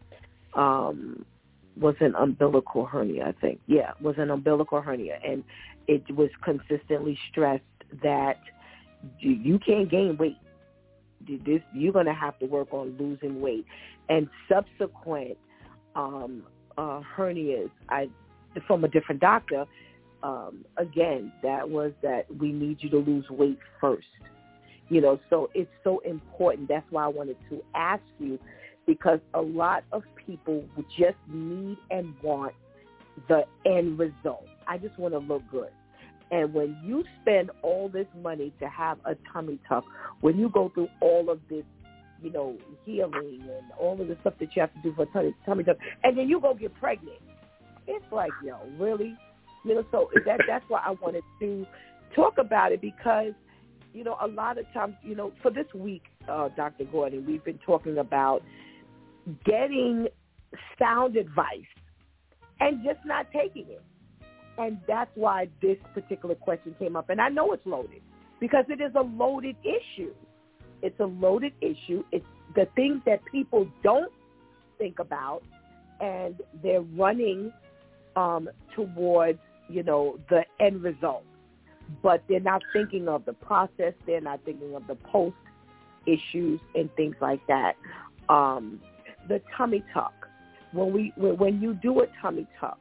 was an umbilical hernia, I think. Yeah, was an umbilical hernia, and it was consistently stressed that you can't gain weight. You're going to have to work on losing weight. And subsequent hernias, from a different doctor, again, that was that we need you to lose weight first. So it's so important. That's why I wanted to ask you, because a lot of people just need and want the end result. I just want to look good. And when you spend all this money to have a tummy tuck, when you go through all of this, healing and all of the stuff that you have to do for a tummy tuck, and then you go get pregnant, it's like, really? So that's why I wanted to talk about it, because, a lot of times, for this week, Dr. Gordon, we've been talking about getting sound advice and just not taking it. And that's why this particular question came up. And I know it's loaded because it is a loaded issue. It's a loaded issue. It's the things that people don't think about, and they're running towards, the end result. But they're not thinking of the process. They're not thinking of the post issues and things like that. The tummy tuck. When you do a tummy tuck,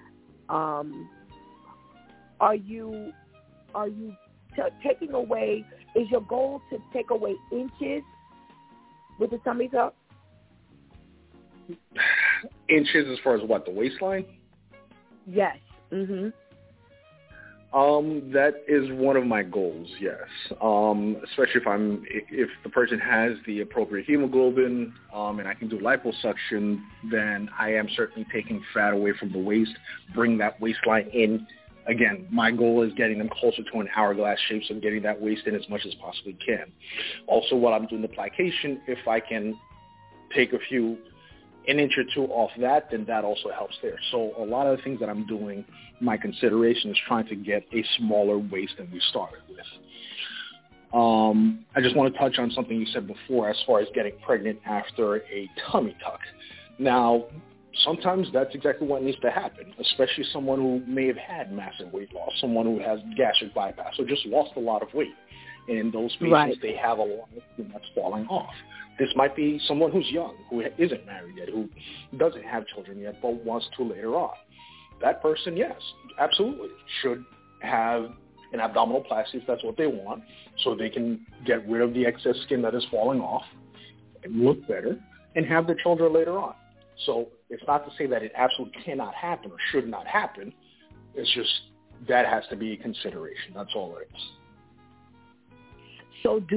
are you taking away? Is your goal to take away inches with the tummy tuck? Inches as far as what, the waistline? Yes. Mhm. That is one of my goals, yes. Especially if the person has the appropriate hemoglobin, and I can do liposuction, then I am certainly taking fat away from the waist, bring that waistline in. Again, my goal is getting them closer to an hourglass shape, so getting that waist in as much as possibly can. Also, while I'm doing the plication, if I can take an inch or two off that, then that also helps there. So a lot of the things that I'm doing, my consideration is trying to get a smaller waist than we started with. I just want to touch on something you said before as far as getting pregnant after a tummy tuck. Now, sometimes that's exactly what needs to happen, especially someone who may have had massive weight loss, someone who has gastric bypass or just lost a lot of weight. And in those patients, right, they have a lot of skin that's falling off. This might be someone who's young, who isn't married yet, who doesn't have children yet, but wants to later on. That person, yes, absolutely, should have an abdominoplasty if that's what they want, so they can get rid of the excess skin that is falling off and look better and have their children later on. So it's not to say that it absolutely cannot happen or should not happen. It's just that has to be a consideration. That's all it is. So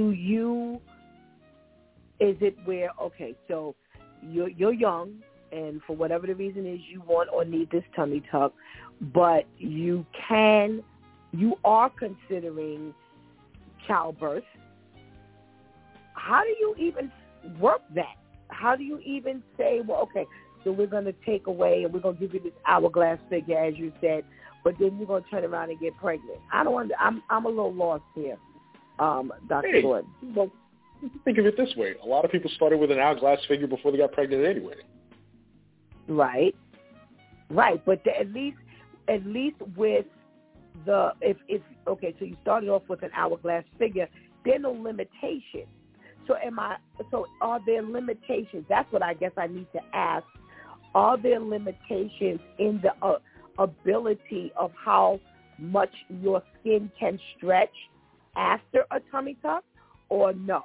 is it where, okay, so you're young, and for whatever the reason is, you want or need this tummy tuck, but you are considering childbirth. How do you even work that? How do you even say, well, okay, so we're going to take away and we're going to give you this hourglass figure, as you said, but then you're going to turn around and get pregnant? I'm a little lost here, Dr. Gordon. Well, think of it this way. A lot of people started with an hourglass figure before they got pregnant anyway. Right. But at least with the, okay, so you started off with an hourglass figure, there are no limitations. So are there limitations? That's what I guess I need to ask. Are there limitations in the ability of how much your skin can stretch after a tummy tuck, or no?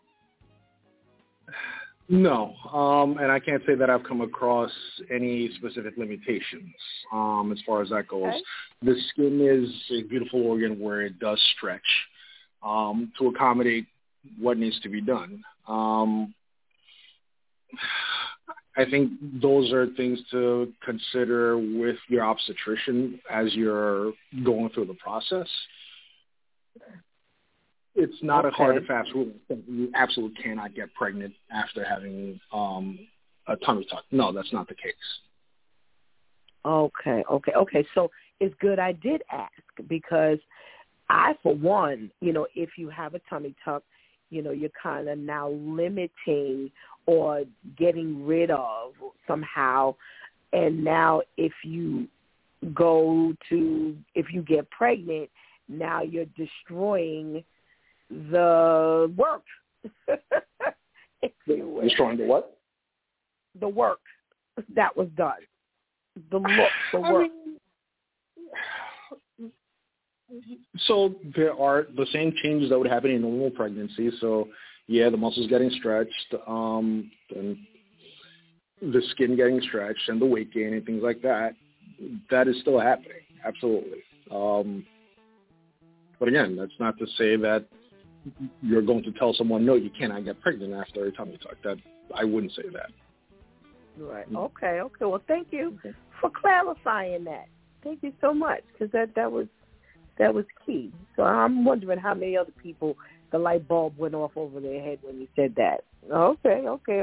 No, and I can't say that I've come across any specific limitations as far as that goes. Okay. The skin is a beautiful organ where it does stretch to accommodate what needs to be done. I think those are things to consider with your obstetrician as you're going through the process. It's not a hard and fast rule. You absolutely cannot get pregnant after having a tummy tuck. No, that's not the case. Okay. So it's good I did ask, because I, for one, if you have a tummy tuck, you're kind of now limiting or getting rid of somehow. And now if you get pregnant, now you're destroying the work. Destroying the what? The work that was done. The look, the work. So there are the same changes that would happen in normal pregnancy. So, yeah, the muscles getting stretched, and the skin getting stretched, and the weight gain and things like that. That is still happening, absolutely. But again, that's not to say that you're going to tell someone, no, you cannot get pregnant after a tummy tuck. That I wouldn't say that. Right. Okay. Well, thank you for clarifying that. Thank you so much, because that was key. So I'm wondering how many other people the light bulb went off over their head when you said that. Okay.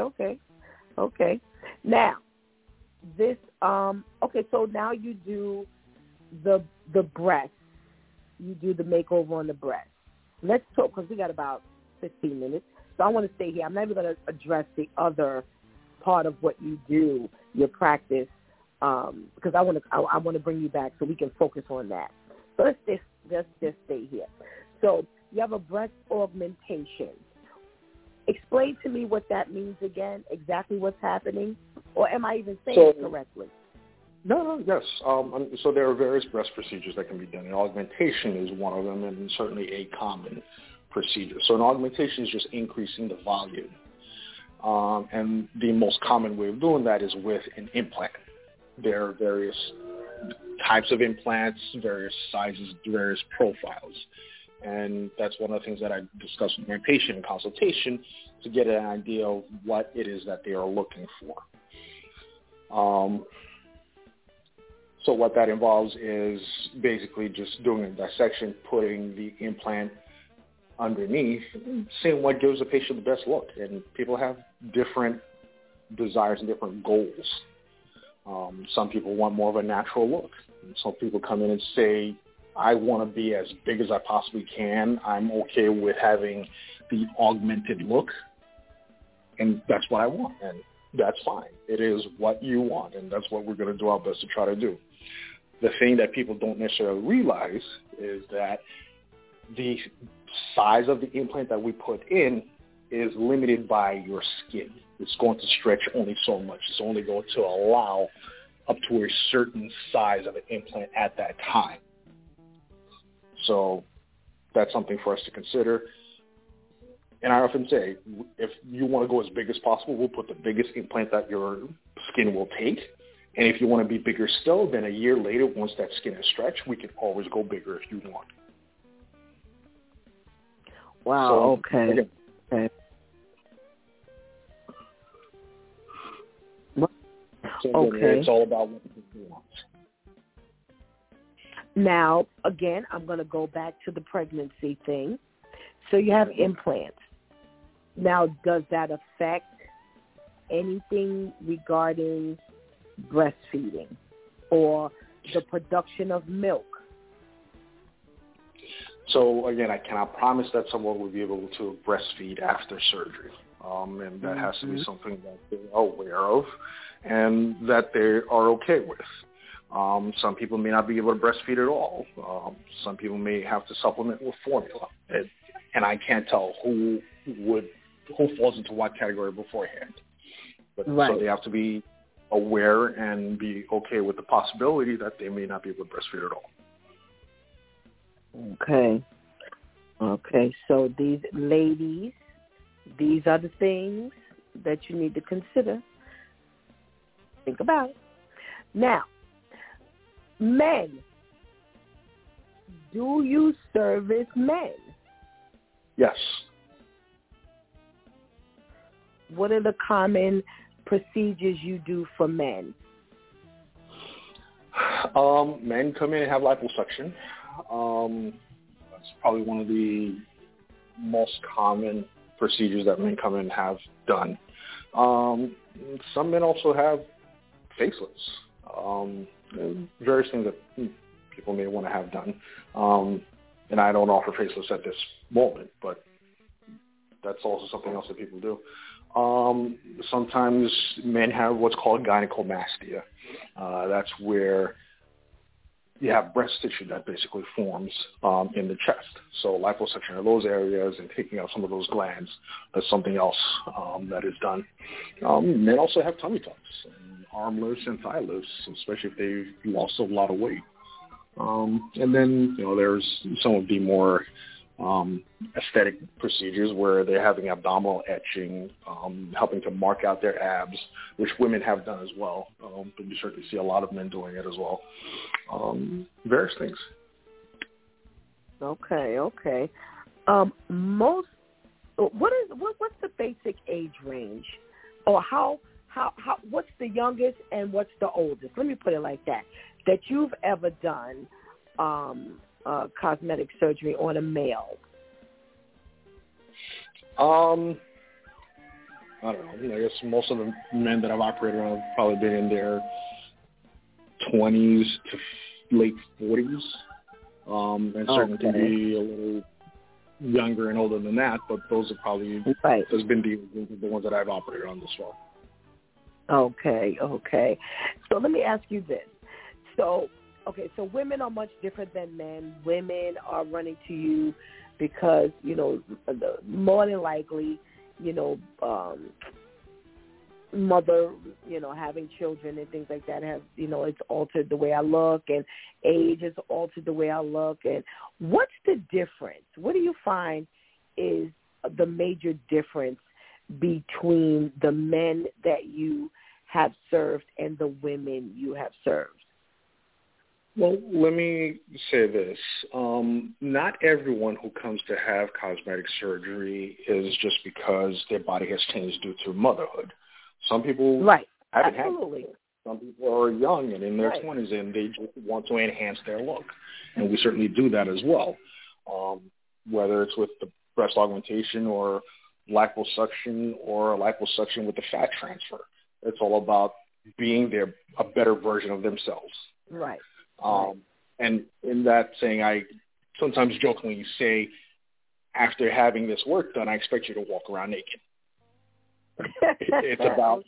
Now, this so now you do the breast. You do the makeover on the breast. Let's talk, because we got about 15 minutes. So I want to stay here. I'm not even going to address the other part of what you do, your practice, because I want to bring you back so we can focus on that. So let's just stay here. So you have a breast augmentation. Explain to me what that means again, exactly what's happening, or am I even saying it correctly? No, yes. So there are various breast procedures that can be done, and augmentation is one of them, and certainly a common procedure. So an augmentation is just increasing the volume, and the most common way of doing that is with an implant. There are various types of implants, various sizes, various profiles. And that's one of the things that I discuss with my patient in consultation to get an idea of what it is that they are looking for. So what that involves is basically just doing a dissection, putting the implant underneath, seeing what gives the patient the best look. And people have different desires and different goals. Some people want more of a natural look. And some people come in and say, I want to be as big as I possibly can. I'm okay with having the augmented look, and that's what I want, and that's fine. It is what you want, and that's what we're going to do our best to try to do. The thing that people don't necessarily realize is that the size of the implant that we put in is limited by your skin. It's going to stretch only so much. It's only going to allow up to a certain size of an implant at that time. So that's something for us to consider. And I often say, if you want to go as big as possible, we'll put the biggest implant that your skin will take. And if you want to be bigger still, then a year later, once that skin is stretched, we can always go bigger if you want. Wow, so, okay. Again, okay. So again, it's all about what you want. Now, again, I'm going to go back to the pregnancy thing. So you have implants. Now, does that affect anything regarding breastfeeding or the production of milk? So, again, I cannot promise that someone will be able to breastfeed after surgery. And that has to be something that they are aware of and that they are okay with. Some people may not be able to breastfeed at all. Some people may have to supplement with formula. And I can't tell who falls into what category beforehand. But right. So they have to be aware and be okay with the possibility that they may not be able to breastfeed at all. Okay, so these ladies, these are the things that you need to consider. Think about it. Now, men, do you service men? Yes. What are the common procedures you do for men? Men come in and have liposuction. That's probably one of the most common procedures that men come in and have done. Some men also have facelifts. Various things that people may want to have done. And I don't offer facelifts at this moment, but That's also something else that people do. Sometimes men have what's called gynecomastia. That's where you have breast tissue that basically forms in the chest. So liposuction of those areas and taking out some of those glands, that's something else that is done. Men also have tummy tucks, and arm lifts and thigh lifts, especially if they've lost a lot of weight. And then, there's some of the more aesthetic procedures where they're having abdominal etching, helping to mark out their abs, which women have done as well. But you certainly see a lot of men doing it as well. Various things. Okay. What's the basic age range, or how what's the youngest and what's the oldest? Let me put it like that you've ever done cosmetic surgery on a male? I don't know. I guess most of the men that I've operated on have probably been in their 20s to late 40s. And certainly can be a little younger and older than that, but those are probably has been the ones that I've operated on this far. Okay. So let me ask you this. So women are much different than men. Women are running to you because, more than likely, mother, having children and things like that have, it's altered the way I look, and age has altered the way I look. And what's the difference? What do you find is the major difference between the men that you have served and the women you have served? Well, let me say this. Not everyone who comes to have cosmetic surgery is just because their body has changed due to motherhood. Some people haven't had it. Some people are young and in their 20s, and they just want to enhance their look. And we certainly do that as well, whether it's with the breast augmentation or liposuction or liposuction with the fat transfer. It's all about being a better version of themselves. Right. And in that saying, I sometimes jokingly say, after having this work done, I expect you to walk around naked. It's about,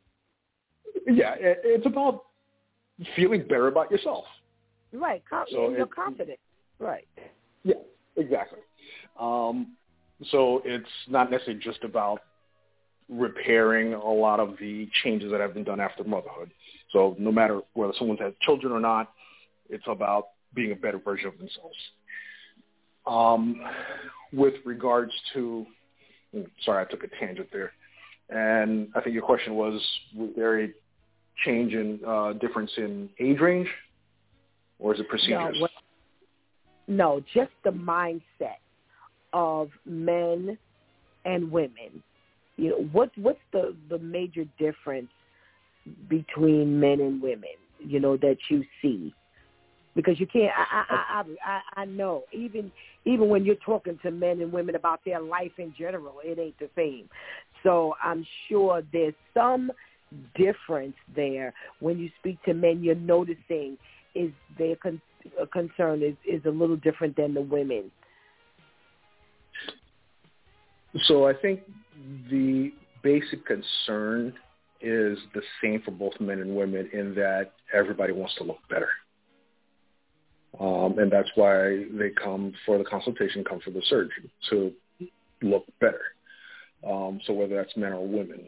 it's about feeling better about yourself. Right. You're confident. Right. Yeah, exactly. So it's not necessarily just about repairing a lot of the changes that have been done after motherhood. So no matter whether someone's had children or not, it's about being a better version of themselves. With regards to, sorry, I took a tangent there. And I think your question was there a change in difference in age range, or is it procedures? No, just the mindset of men and women. What's the major difference between men and women, that you see? Because you can't, I know, even when you're talking to men and women about their life in general, it ain't the same. So I'm sure there's some difference there. When you speak to men, you're noticing is their concern is a little different than the women. So I think the basic concern is the same for both men and women in that everybody wants to look better. And that's why they come for the consultation, come for the surgery, to look better. So whether that's men or women.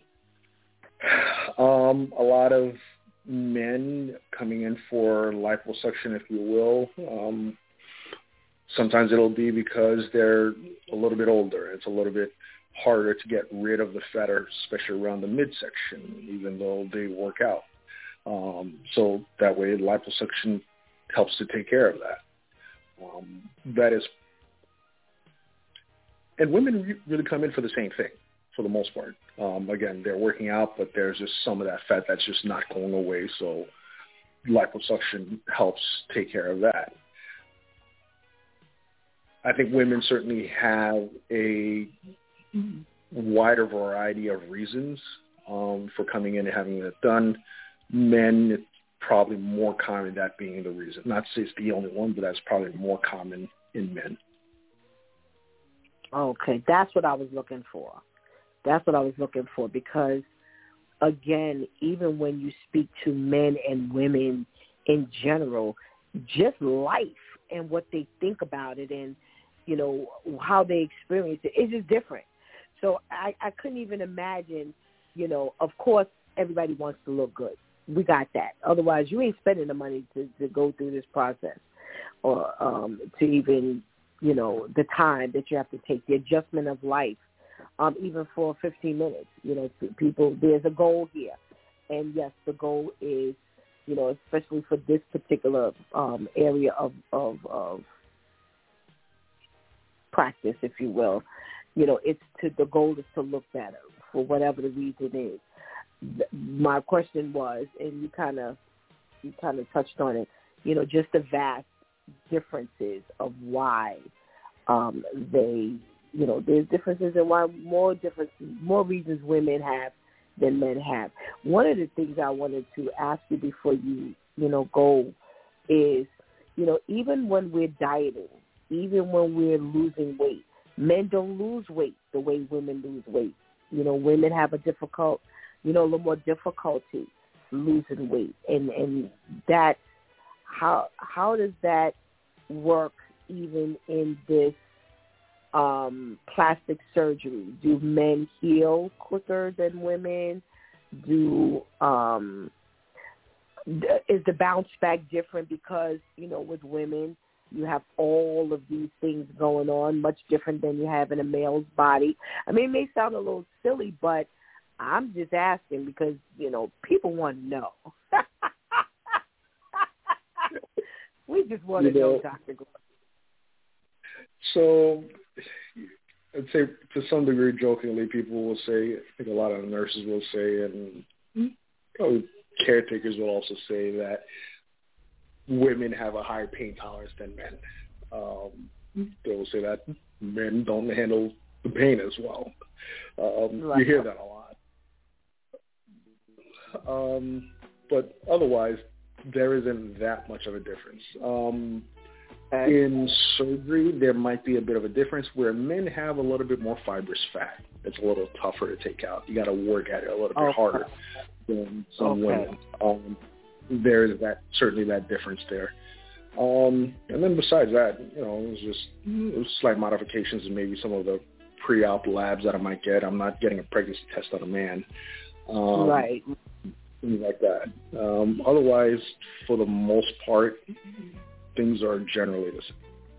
A lot of men coming in for liposuction, if you will, sometimes it'll be because they're a little bit older. It's a little bit harder to get rid of the fat, especially around the midsection, even though they work out. So that way liposuction helps to take care of that. That is, and women really come in for the same thing for the most part. Again, they're working out, but there's just some of that fat that's just not going away. So liposuction helps take care of that. I think women certainly have a wider variety of reasons for coming in and having it done. Men, it's probably more common that being the reason. Not to say it's the only one, but that's probably more common in men. Okay, that's what I was looking for. Because, again, even when you speak to men and women in general, just life and what they think about it and, how they experience it, it's just different. So I couldn't even imagine, of course, everybody wants to look good. We got that. Otherwise, you ain't spending the money to go through this process or to even, the time that you have to take, the adjustment of life, even for 15 minutes. People, there's a goal here. And, yes, the goal is, especially for this particular area of practice, if you will, the goal is to look better for whatever the reason is. My question was, and you kind of touched on it, just the vast differences of why there's differences and why more reasons women have than men have. One of the things I wanted to ask you before you go is, even when we're dieting, even when we're losing weight, men don't lose weight the way women lose weight. Women have a little more difficulty losing weight, and that how does that work even in this plastic surgery? Do men heal quicker than women? Is the bounce back different because with women you have all of these things going on, much different than you have in a male's body? I mean, it may sound a little silly, but I'm just asking because, people want to know. We just want to know, Dr. Gordon. So I'd say to some degree, jokingly, people will say, I think a lot of nurses will say, and probably caretakers will also say that women have a higher pain tolerance than men. They will say that men don't handle the pain as well. You hear that a lot. But otherwise, there isn't that much of a difference. In surgery, there might be a bit of a difference where men have a little bit more fibrous fat. It's a little tougher to take out. You got to work at it a little bit harder than some women. There is certainly that difference there. And then besides that, it's just slight modifications in maybe some of the pre-op labs that I might get. I'm not getting a pregnancy test on a man. Right. Things like that. Otherwise, for the most part, things are generally the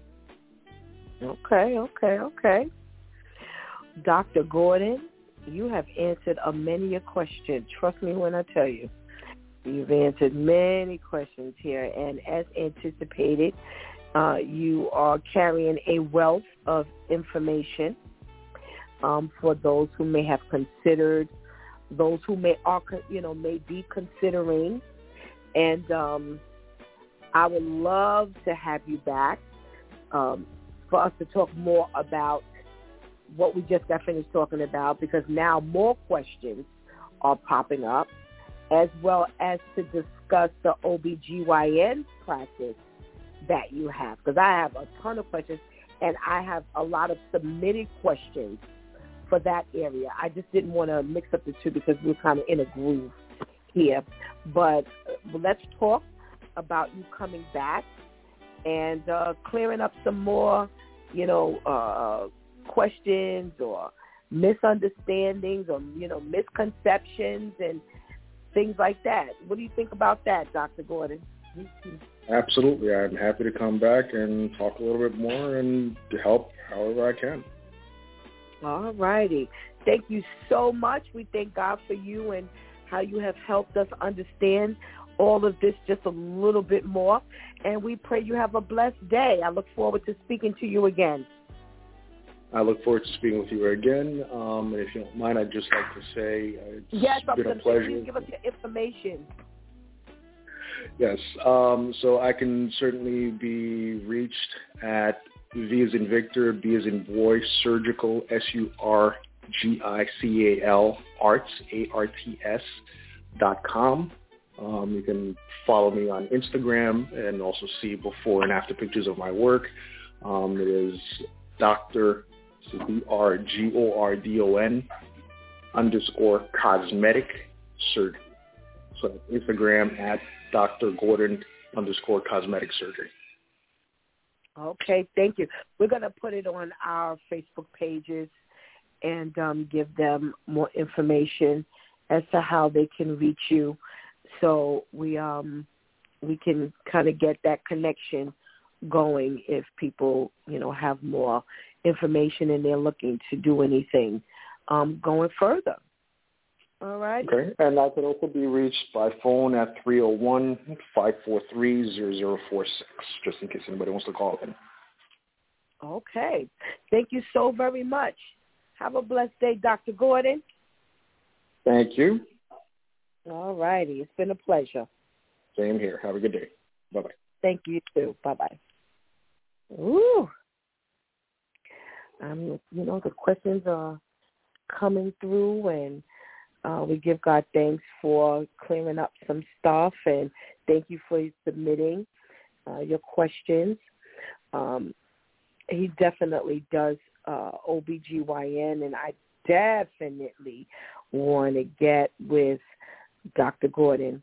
same. Okay. Dr. Gordon, you have answered many a question. Trust me when I tell you. You've answered many questions here, and as anticipated, you are carrying a wealth of information for those who may have considered, those who may be considering, and I would love to have you back for us to talk more about what we just got finished talking about, because now more questions are popping up, as well as to discuss the OBGYN practice that you have, because I have a ton of questions, and I have a lot of submitted questions for that area. I just didn't want to mix up the two because we're kind of in a groove here. But let's talk about you coming back and clearing up some more, questions or misunderstandings or, misconceptions and things like that. What do you think about that, Dr. Gordon? Absolutely. I'm happy to come back and talk a little bit more and to help however I can. All righty. Thank you so much. We thank God for you and how you have helped us understand all of this just a little bit more. And we pray you have a blessed day. I look forward to speaking to you again. I look forward to speaking with you again. If you don't mind, I'd just like to say it's been a pleasure. Please give us your information. Yes. So I can certainly be reached at V as in Victor, B as in Boy, Surgical, SURGICAL, Arts, ARTS.com. You can follow me on Instagram and also see before and after pictures of my work. It is Dr. So BRGORDON_cosmetic surgery. So Instagram at Dr. Gordon_cosmetic surgery. Okay, thank you. We're going to put it on our Facebook pages and give them more information as to how they can reach you, so we can kind of get that connection going if people, have more information and they're looking to do anything going further. All right. Okay, and I can also be reached by phone at 301-543-0046, just in case anybody wants to call in. Okay. Thank you so very much. Have a blessed day, Dr. Gordon. Thank you. All righty. It's been a pleasure. Same here. Have a good day. Bye-bye. Thank you, too. Bye-bye. Ooh. The questions are coming through, and we give God thanks for clearing up some stuff, and thank you for submitting your questions. He definitely does OBGYN, and I definitely want to get with Dr. Gordon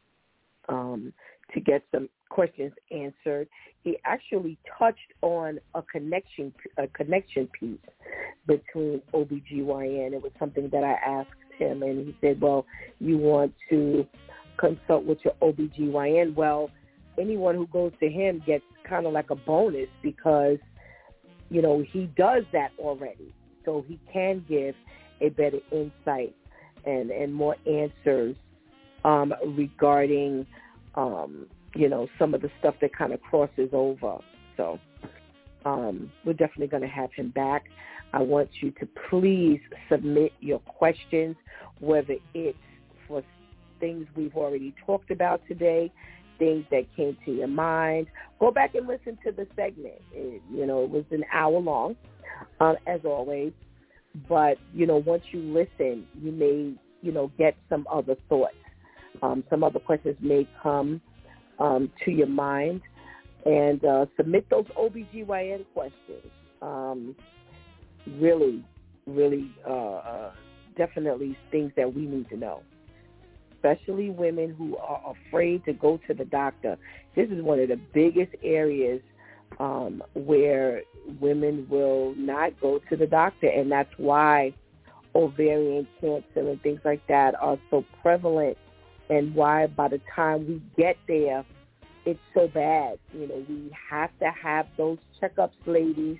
to get some questions answered. He actually touched on a connection piece between OBGYN. It was something that I asked him, and he said, well, you want to consult with your OBGYN. Well, anyone who goes to him gets kind of like a bonus because, he does that already. So he can give a better insight and more answers regarding, some of the stuff that kind of crosses over. So we're definitely going to have him back. I want you to please submit your questions, whether it's for things we've already talked about today, things that came to your mind. Go back and listen to the segment. It was an hour long, as always. But, once you listen, you may, get some other thoughts. Some other questions may come to your mind. And submit those OBGYN questions. Really, definitely things that we need to know. Especially women who are afraid to go to the doctor. This is one of the biggest areas where women will not go to the doctor, and that's why ovarian cancer and things like that are so prevalent, and why by the time we get there, it's so bad. We have to have those checkups, ladies.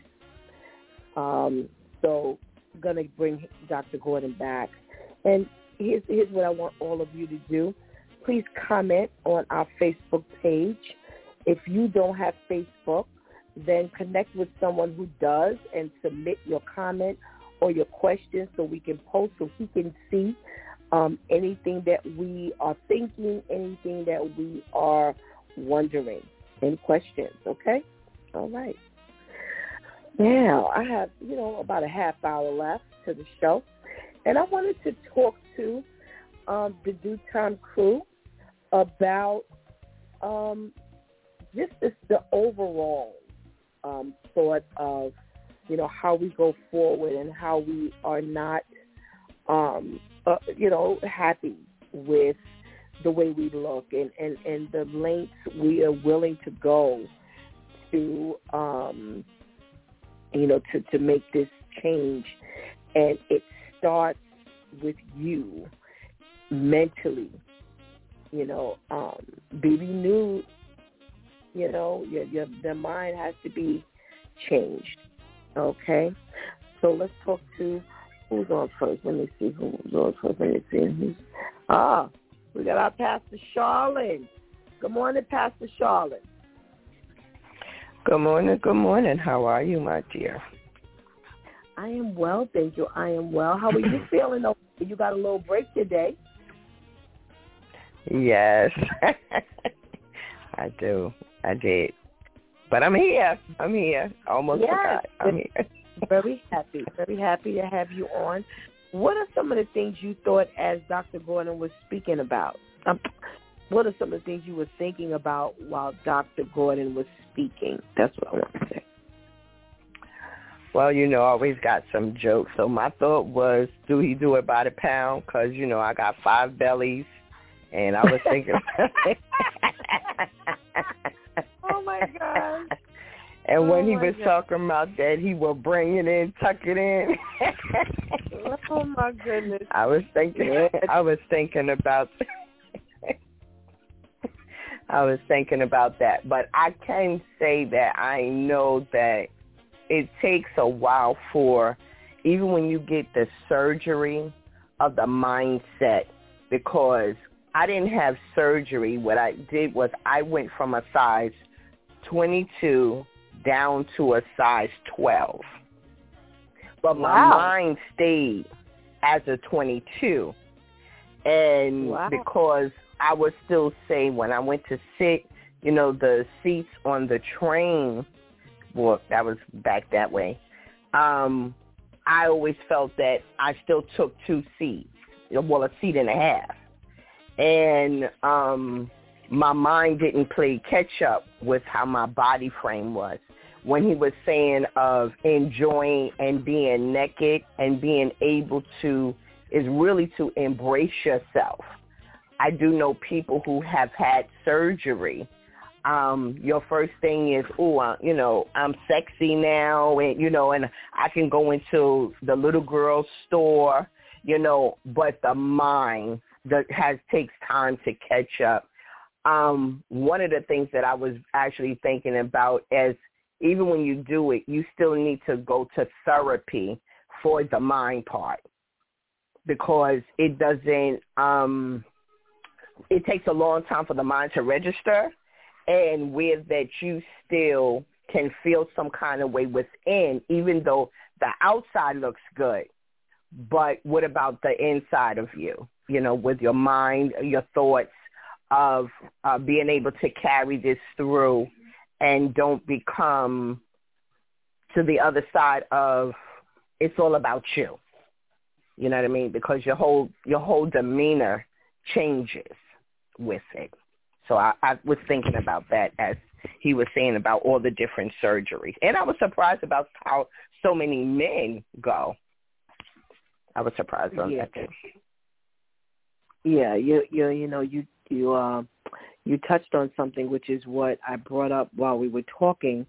So I'm going to bring Dr. Gordon back. And here's what I want all of you to do. Please comment on our Facebook page. If you don't have Facebook, then connect with someone who does and submit your comment or your questions so we can post, so he can see anything that we are thinking, anything that we are wondering. Any questions, okay? All right. Now, I have, about a half hour left to the show. And I wanted to talk to the Due Time crew about just the overall thought of, how we go forward and how we are not, happy with the way we look and the lengths we are willing to go to, to make this change. And it starts with you mentally, be renewed, the mind has to be changed, okay? So let's talk to, who's on first? Let me see who's on first. Let me see. We got our Pastor Charlotte. Good morning, Pastor Charlotte. Good morning. How are you, my dear? I am well, thank you. I am well. How are you feeling? You got a little break today. Yes, I do. I did. But I'm here. Almost forgot. I'm here. Very happy to have you on. What are some of the things you thought as Dr. Gordon was speaking about? What are some of the things you were thinking about while Dr. Gordon was speaking? That's what I want to say. Well, I always got some jokes. So my thought was, do he do it by the pound? Because, I got 5 bellies, and I was thinking. Oh, my God. And when he was talking about that, he will bring it in, tuck it in. Oh, my goodness. I was thinking about that. But I can say that I know that it takes a while for, even when you get the surgery of the mindset, because I didn't have surgery. What I did was I went from a size 22 down to a size 12. But my mind stayed as a 22. And because I would still say when I went to sit, the seats on the train, well, that was back that way, I always felt that I still took 2 seats, well, a seat and a half. And my mind didn't play catch up with how my body frame was. When he was saying of enjoying and being naked and being able to, is really to embrace yourself. I do know people who have had surgery. Your first thing is, I'm sexy now, and, and I can go into the little girl store, but the mind takes time to catch up. One of the things that I was actually thinking about is, even when you do it, you still need to go to therapy for the mind part, because it doesn't, it takes a long time for the mind to register, and with that you still can feel some kind of way within, even though the outside looks good. But what about the inside of you, with your mind, your thoughts of being able to carry this through and don't become to the other side of it's all about you. You know what I mean? Because your whole demeanor changes with it. So I was thinking about that as he was saying about all the different surgeries. And I was surprised about how so many men go. I was surprised on that too. Yeah, you touched on something, which is what I brought up while we were talking.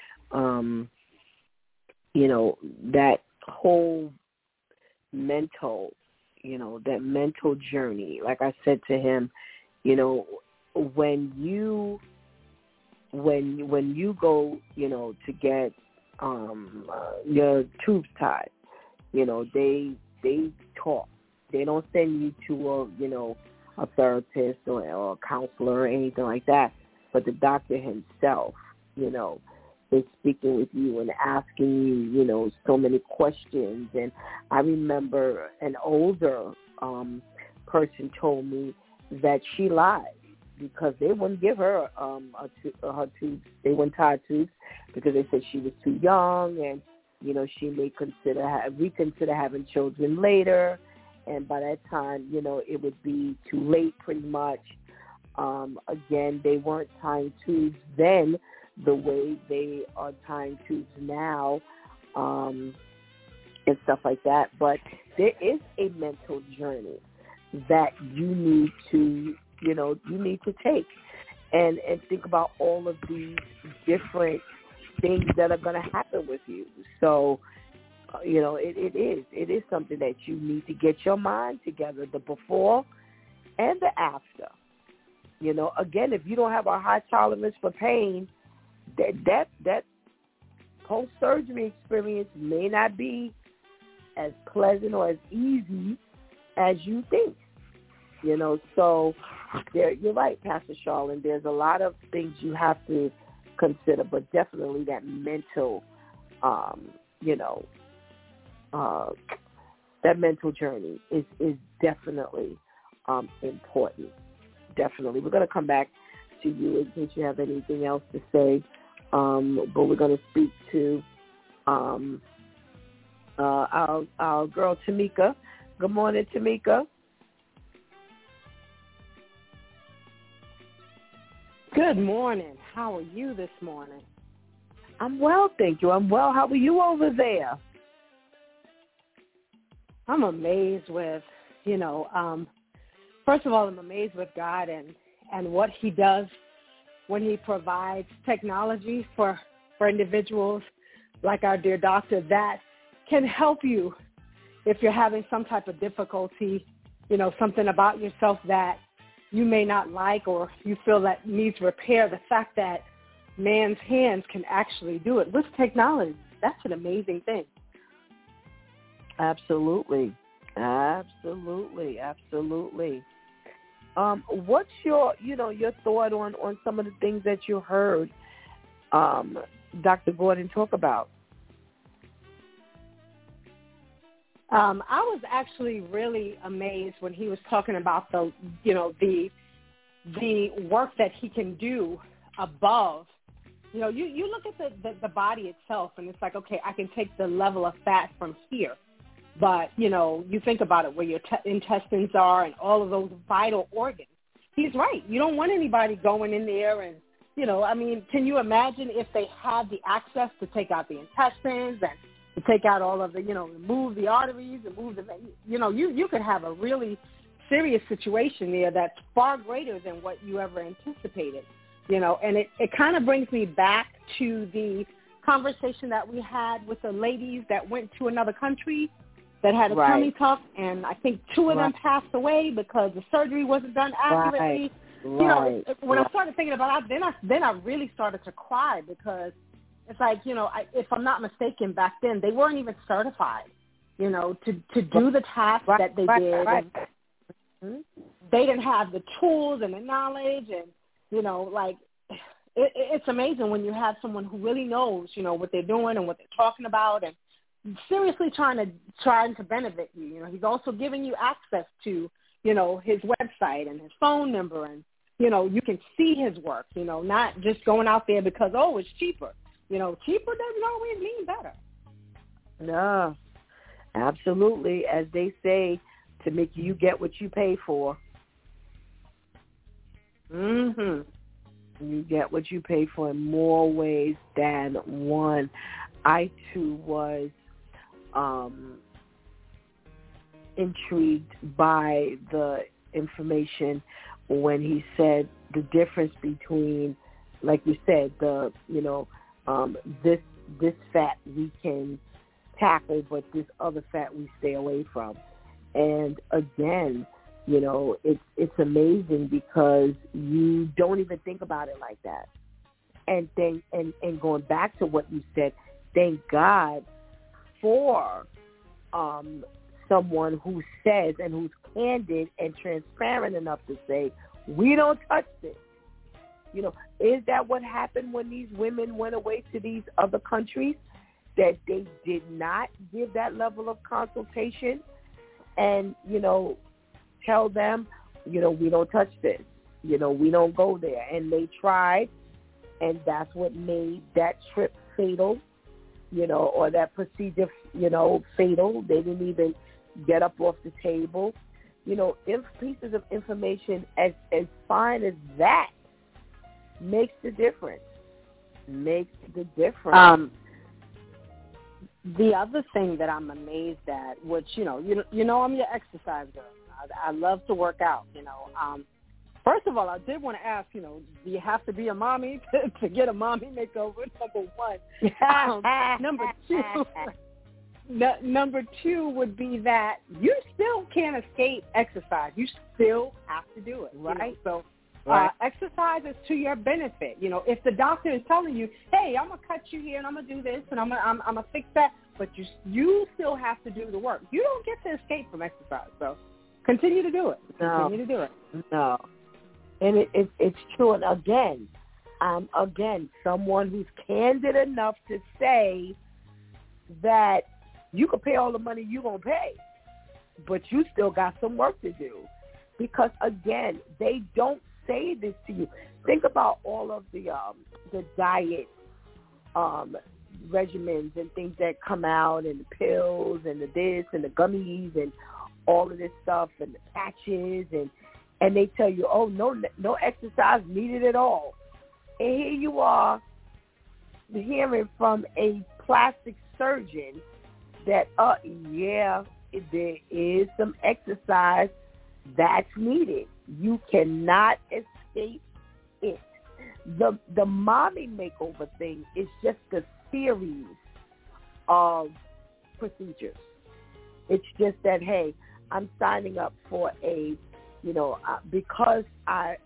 That whole mental, that mental journey. Like I said to him, when you go, to get your tubes tied, they talk. They don't send you to a therapist or a counselor or anything like that. But the doctor himself, is speaking with you and asking you, so many questions. And I remember an older person told me that she lied because they wouldn't give her her tubes. They wouldn't tie tubes because they said she was too young, and she may reconsider having children later. And by that time, it would be too late pretty much. Again, they weren't tying tubes then the way they are tying tubes now, and stuff like that. But there is a mental journey that you need to, take and think about all of these different things that are going to happen with you. So, it is something that you need to get your mind together, the before and the after. Again, if you don't have a high tolerance for pain, that post-surgery experience may not be as pleasant or as easy as you think. So you're right, Pastor Charlene. There's a lot of things you have to consider, but definitely that mental, that mental journey is definitely important. Definitely. We're going to come back to you in case you have anything else to say, but we're going to speak to our girl Tamika. Good morning, Tamika. Good morning. How are you this morning? I'm well, thank you. I'm well. How are you over there? I'm amazed with, first of all, I'm amazed with God and what he does when he provides technology for individuals like our dear doctor that can help you if you're having some type of difficulty, something about yourself that you may not like or you feel that needs repair. The fact that man's hands can actually do it with technology, that's an amazing thing. Absolutely. What's your thought on some of the things that you heard Dr. Gordon talk about? I was actually really amazed when he was talking about the work that he can do above. You look at the body itself, and it's like, okay, I can take the level of fat from here. But, you think about it, where your intestines are and all of those vital organs. He's right. You don't want anybody going in there and, can you imagine if they had the access to take out the intestines and to take out all of the, remove the arteries and move the, you could have a really serious situation there that's far greater than what you ever anticipated, and it kind of brings me back to the conversation that we had with the ladies that went to another country that had a tummy tuck, and I think 2 of them passed away because the surgery wasn't done accurately. When I started thinking about it, then I really started to cry because it's like, if I'm not mistaken, back then they weren't even certified, to do the task that they did. And they didn't have the tools and the knowledge, and it's amazing when you have someone who really knows, what they're doing and what they're talking about, and seriously trying to benefit you. He's also giving you access to, his website and his phone number, and, you can see his work, not just going out there because, it's cheaper. Cheaper doesn't always mean better. No, absolutely. As they say, to make you get what you pay for. Mm-hmm. You get what you pay for in more ways than one. I, too, was intrigued by the information when he said the difference between, like you said, the this fat we can tackle, but this other fat we stay away from. And again, it's amazing because you don't even think about it like that. And going back to what you said, thank God for someone who says and who's candid and transparent enough to say, we don't touch this. Is that what happened when these women went away to these other countries, that they did not give that level of consultation and, tell them, we don't touch this, we don't go there. And they tried, and that's what made that trip fatal, or that procedure, fatal. They didn't even get up off the table. If pieces of information as fine as that makes the difference. The other thing that I'm amazed at, which, I'm your exercise girl. I love to work out, First of all, I did want to ask, do you have to be a mommy to get a mommy makeover? Number one. Number two would be that you still can't escape exercise. You still have to do it, right? So exercise is to your benefit. If the doctor is telling you, hey, I'm going to cut you here and I'm going to do this and I'm going to fix that, but you still have to do the work. You don't get to escape from exercise. So continue to do it. Continue to do it. No. And it's true. And again, someone who's candid enough to say that you can pay all the money you're going to pay, but you still got some work to do. Because, again, they don't say this to you. Think about all of the diet regimens and things that come out, and the pills and the this and the gummies and all of this stuff and the patches, and they tell you, oh, no exercise needed at all. And here you are hearing from a plastic surgeon that, there is some exercise that's needed. You cannot escape it. The mommy makeover thing is just a series of procedures. It's just that, hey, I'm signing up for a, because I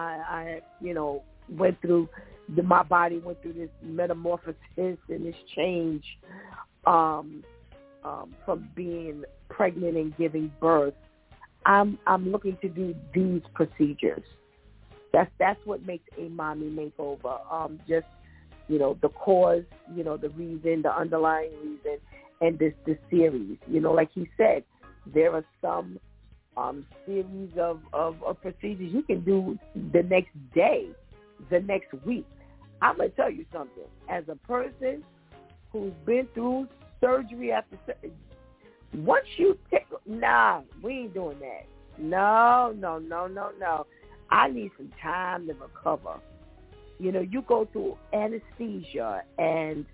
went through, my body went through this metamorphosis and this change from being pregnant and giving birth. I'm looking to do these procedures. That's what makes a mommy makeover. Just, the cause, the reason, the underlying reason, and the series. Like he said, there are some series of procedures you can do the next day, the next week. I'm going to tell you something. As a person who's been through surgery after surgery, once you take, we ain't doing that. No. I need some time to recover. You go through anesthesia and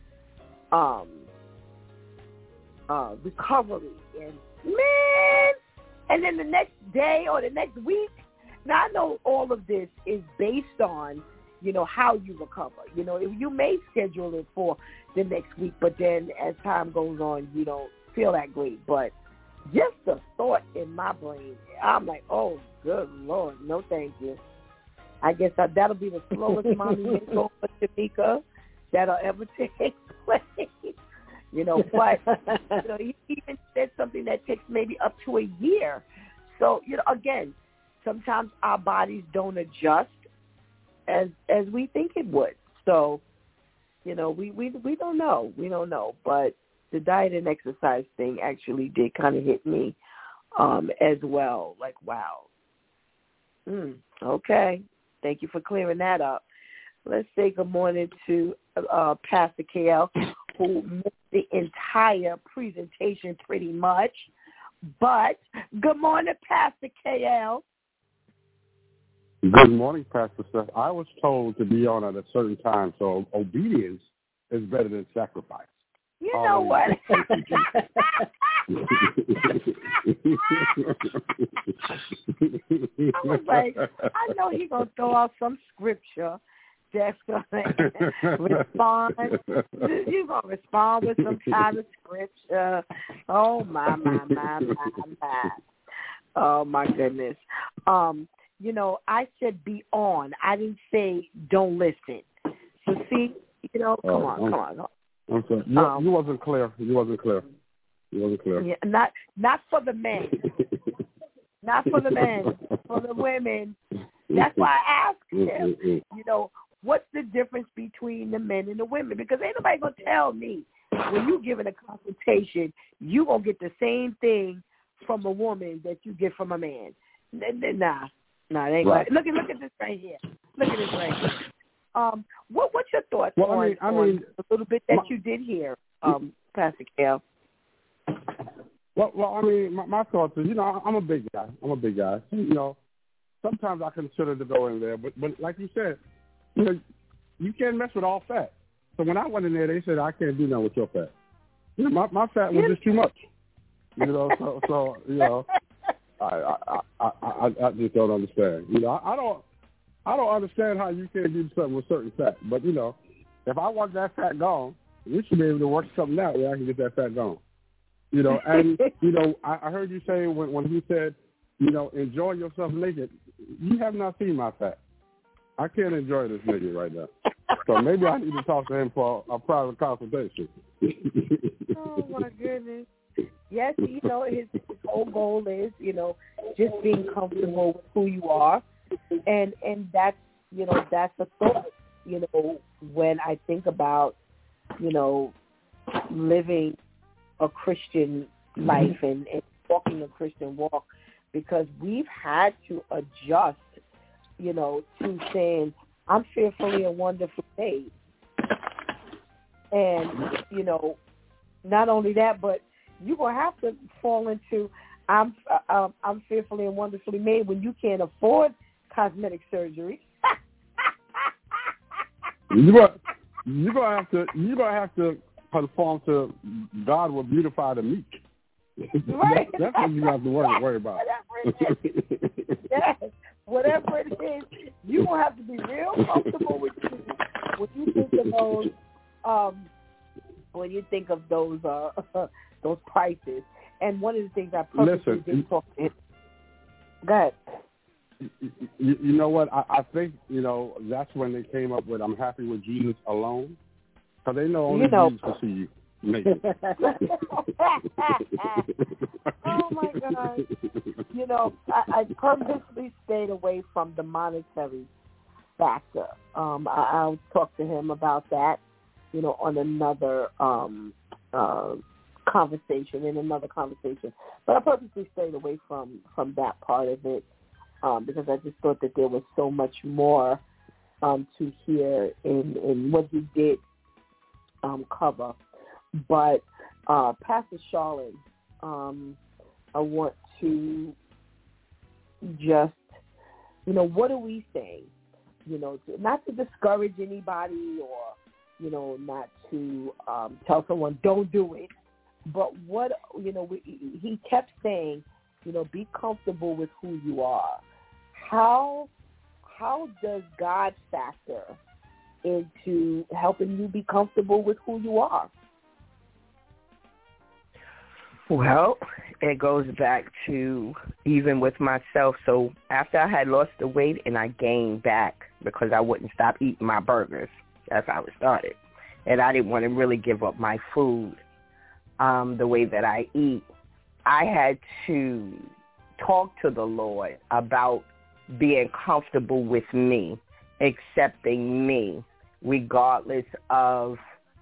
recovery, and and then the next day or the next week. Now, I know all of this is based on, how you recover. You may schedule it for the next week, but then as time goes on, you don't feel that great. But just the thought in my brain, I'm like, oh, good Lord, no thank you. I guess that'll be the slowest mommy makeover, Tamika, that'll ever take place. But he even said something that takes maybe up to a year. So, again, sometimes our bodies don't adjust as we think it would. So, we don't know. We don't know. But the diet and exercise thing actually did kind of hit me as well. Like, wow. Okay. Thank you for clearing that up. Let's say good morning to Pastor KL, who missed the entire presentation pretty much. But good morning, Pastor KL. Good morning, Pastor Steph. I was told to be on at a certain time, so obedience is better than sacrifice. You know what? I was like, I know he's going to throw out some scripture that's going to respond. You're going to respond with some kind of scripture. Oh, my. Oh, my goodness. I said be on. I didn't say don't listen. So, see, come on. I'm sorry. You wasn't clear. Yeah, not for the men. Not for the men. For the women. That's why I asked him, what's the difference between the men and the women? Because ain't nobody going to tell me when you giving a consultation, you going to get the same thing from a woman that you get from a man. Nah, it ain't right. Look at this right here. What's your thoughts on the little bit that you did hear, Pastor Kel? Well, my thoughts is, I'm a big guy. Sometimes I consider to go in there, but like you said, you can't mess with all fat. So when I went in there, they said I can't do nothing with your fat. My fat was just too much. I just don't understand. I don't understand how you can't do something with certain fat. But if I want that fat gone, we should be able to work something out where I can get that fat gone. And I heard you say when he said, enjoy yourself naked. You have not seen my fat. I can't enjoy this nigga right now. So maybe I need to talk to him for a private consultation. Oh my goodness. Yes, his whole goal is, just being comfortable with who you are. And that's, that's a thought, when I think about, living a Christian life and walking a Christian walk, because we've had to adjust, to saying, I'm fearfully and wonderfully made. And, not only that, but you're going to have to fall into, I'm fearfully and wonderfully made when you can't afford cosmetic surgery. you're gonna have to conform to God will beautify the meek. Right. That's what you have to worry about. Whatever it is. Yes. Whatever it is, you will have to be real comfortable with you when you think of those. When you think of those prices, and one of the things I purposely didn't talk to. Go ahead. You know what? I think that's when they came up with "I'm happy with Jesus alone," because they know only Jesus can see you. Oh my God! I purposely stayed away from the monetary factor. I'll talk to him about that, on another conversation, But I purposely stayed away from that part of it because I just thought that there was so much more to hear in what he did cover. But Pastor Charlene, I want to just, what are we saying? Not to discourage anybody or, not to tell someone don't do it. But what, he kept saying, be comfortable with who you are. How does God factor into helping you be comfortable with who you are? Well, it goes back to even with myself. So after I had lost the weight and I gained back because I wouldn't stop eating my burgers. That's how it started. And I didn't want to really give up my food the way that I eat. I had to talk to the Lord about being comfortable with me, accepting me, regardless of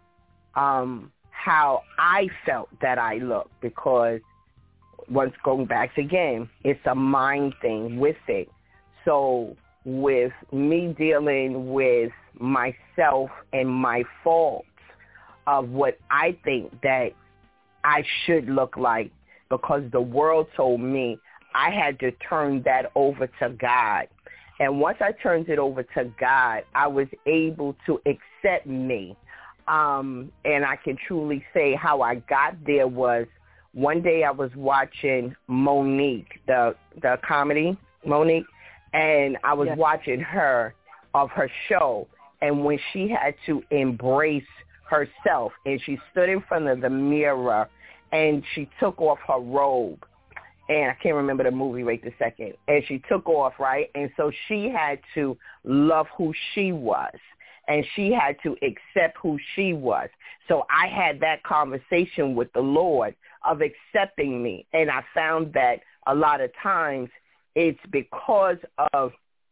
how I felt that I looked, because once going back again, it's a mind thing with it. So with me dealing with myself and my faults of what I think that I should look like, because the world told me, I had to turn that over to God. And once I turned it over to God, I was able to accept me. And I can truly say how I got there was one day I was watching Monique, the comedy Monique, and I was watching her of her show. And when she had to embrace herself and she stood in front of the mirror and she took off her robe, and I can't remember the movie right this second, and she took off, right? And so she had to love who she was, and she had to accept who she was. So I had that conversation with the Lord of accepting me, and I found that a lot of times it's because of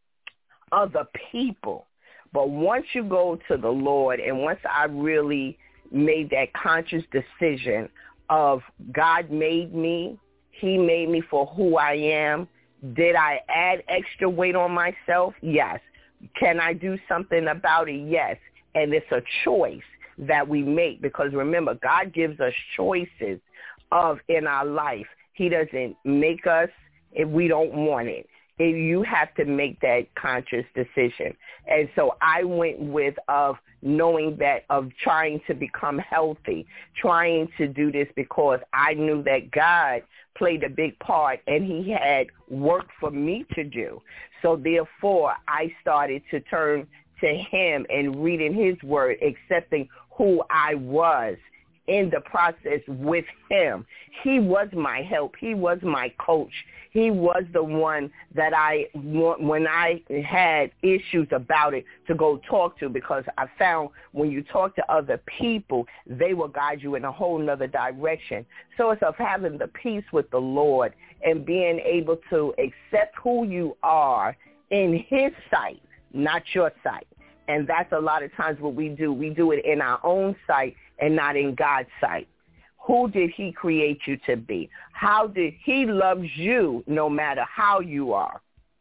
other people. But once you go to the Lord, and once I really made that conscious decision of God made me, he made me for who I am. Did I add extra weight on myself? Yes. Can I do something about it? Yes. And it's a choice that we make, because remember, God gives us choices in our life. He doesn't make us if we don't want it. You have to make that conscious decision. And so I went with knowing that, of trying to become healthy, trying to do this because I knew that God played a big part and he had work for me to do. So therefore, I started to turn to him and reading his word, accepting who I was in the process with him. He was my help. He was my coach. He was the one that when I had issues about it, to go talk to, because I found when you talk to other people, they will guide you in a whole nother direction. So it's of having the peace with the Lord and being able to accept who you are in his sight, not your sight. And that's a lot of times what we do. We do it in our own sight and not in God's sight. Who did he create you to be? How did he love you no matter how you are?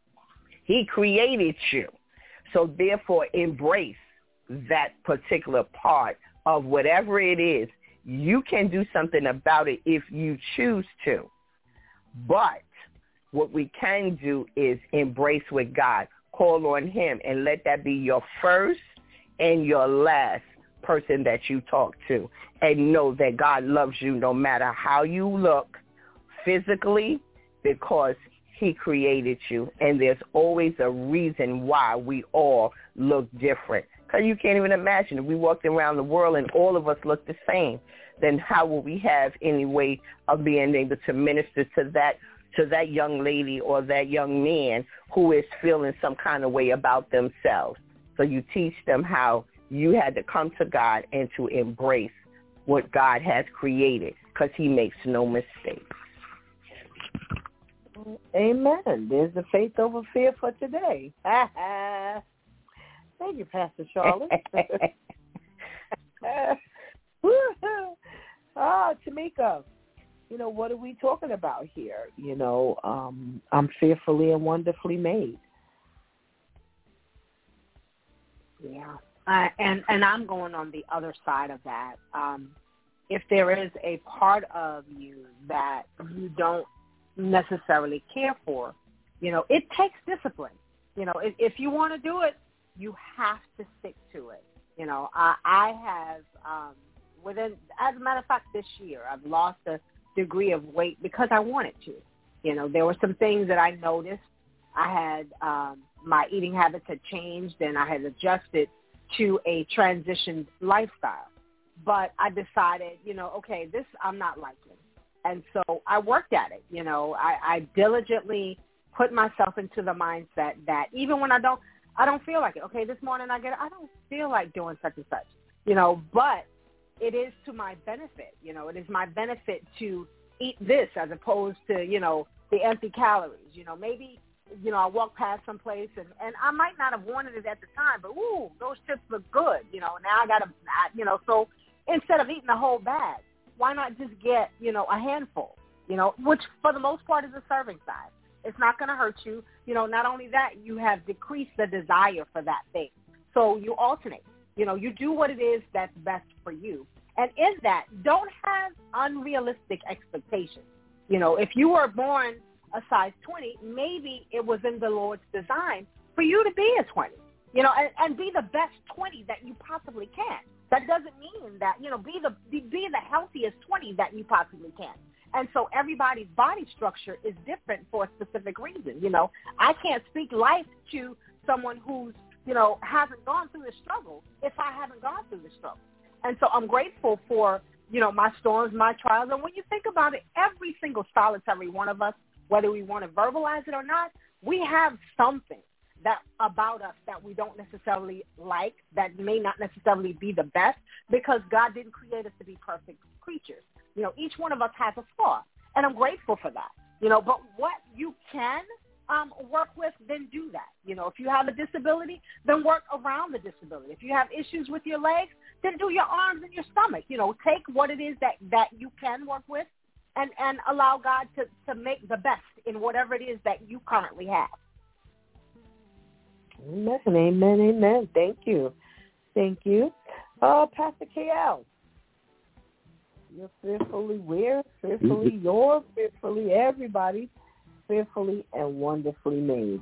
He created you. So therefore, embrace that particular part of whatever it is. You can do something about it if you choose to. But what we can do is embrace with God. Call on him and let that be your first and your last person that you talk to, and know that God loves you no matter how you look physically, because he created you, and there's always a reason why we all look different. Because you can't even imagine if we walked around the world and all of us looked the same, then how will we have any way of being able to minister to that young lady or that young man who is feeling some kind of way about themselves? So you teach them how you had to come to God and to embrace what God has created, because he makes no mistakes. Amen. There's the faith over fear for today. Thank you, Pastor Charlotte. Tamika, what are we talking about here? I'm fearfully and wonderfully made. Yeah. And I'm going on the other side of that. If there is a part of you that you don't necessarily care for, it takes discipline. If you want to do it, you have to stick to it. I have, as a matter of fact, this year, I've lost a degree of weight because I wanted to. There were some things that I noticed. I had, my eating habits had changed, and I had adjusted to a transitioned lifestyle. But I decided, okay, this I'm not liking. And so I worked at it. I diligently put myself into the mindset that even when I don't feel like it. Okay, this morning I don't feel like doing such and such, but it is to my benefit. It is my benefit to eat this as opposed to, the empty calories. Maybe, I walk past someplace and I might not have wanted it at the time, but, ooh, those chips look good. Now I got to, so instead of eating a whole bag, why not just get, a handful, which for the most part is a serving size. It's not going to hurt you. Not only that, you have decreased the desire for that thing. So you alternate. You do what it is that's best for you. And in that, don't have unrealistic expectations. If you were born a size 20, maybe it was in the Lord's design for you to be a 20, and be the best 20 that you possibly can. That doesn't mean that, be the healthiest 20 that you possibly can. And so everybody's body structure is different for a specific reason. I can't speak life to someone who's, hasn't gone through the struggle if I haven't gone through the struggle. And so I'm grateful for, my storms, my trials. And when you think about it, every single solitary one of us, whether we want to verbalize it or not, we have something that about us that we don't necessarily like, that may not necessarily be the best, because God didn't create us to be perfect creatures. Each one of us has a flaw, and I'm grateful for that. But what you can work with, then do that. If you have a disability, then work around the disability. If you have issues with your legs, then do your arms and your stomach. Take what it is that you can work with, and allow God to make the best in whatever it is that you currently have. Amen, amen, amen. Thank you. Pastor KL. You're fearfully where? Fearfully yours, fearfully everybody, fearfully and wonderfully made.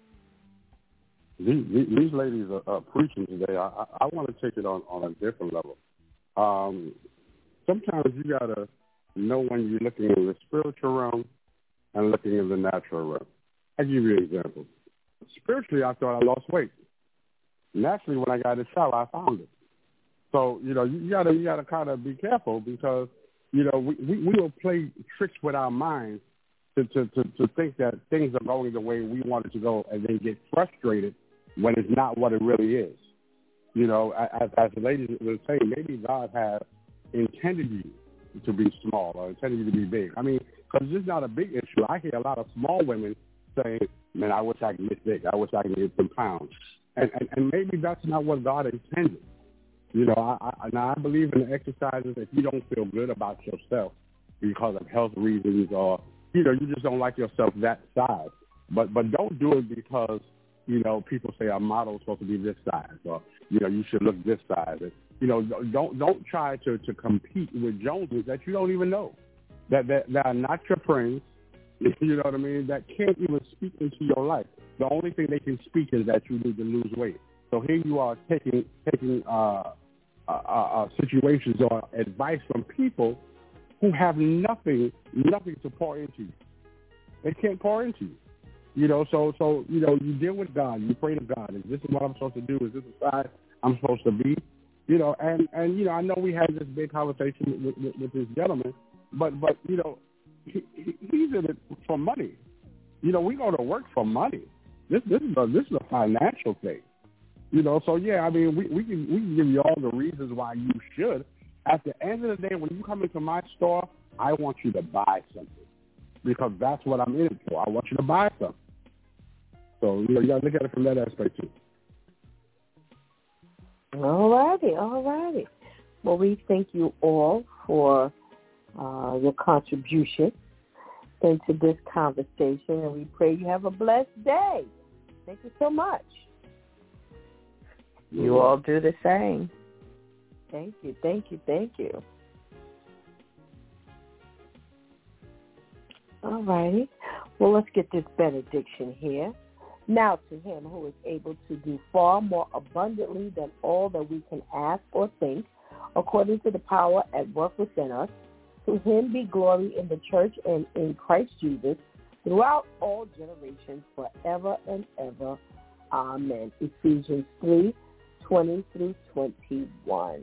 These ladies are preaching today. I want to take it on a different level. Sometimes you got to know when you're looking in the spiritual realm and looking in the natural realm. I'll give you an example. Spiritually, I thought I lost weight. Naturally, when I got in the shower, I found it. So, you gotta kind of be careful, because, we will play tricks with our minds to think that things are going the way we want it to go, and then get frustrated when it's not what it really is. As the lady was saying, maybe God has intended you to be small or intended you to be big. I mean, because it's not a big issue. I hear a lot of small women saying, man, I wish I could get big. I wish I could get some pounds. And maybe that's not what God intended. I believe in the exercises. If you don't feel good about yourself because of health reasons, or, you just don't like yourself that size, but don't do it because, people say a model's supposed to be this size, or, you should look this size. And, don't try to compete with Joneses that you don't even know, that are not your friends, you know what I mean, that can't even speak into your life. The only thing they can speak is that you need to lose weight. So here you are taking situations or advice from people who have nothing to pour into you. They can't pour into you. So you deal with God. You pray to God. Is this what I'm supposed to do? Is this the side I'm supposed to be? And I know we had this big conversation with this gentleman, but he's in it for money. We go to work for money. This is a financial thing. So yeah, I mean, we can give you all the reasons why you should. At the end of the day, when you come into my store, I want you to buy something because that's what I'm in it for. I want you to buy something. So you got to look at it from that aspect too. All righty. Well, we thank you all for your contribution into this conversation, and we pray you have a blessed day. Thank you so much. You all do the same. Thank you. All righty. Well, let's get this benediction here. Now to him who is able to do far more abundantly than all that we can ask or think, according to the power at work within us, to him be glory in the church and in Christ Jesus throughout all generations, forever and ever. Amen. Ephesians 3:20 through 21.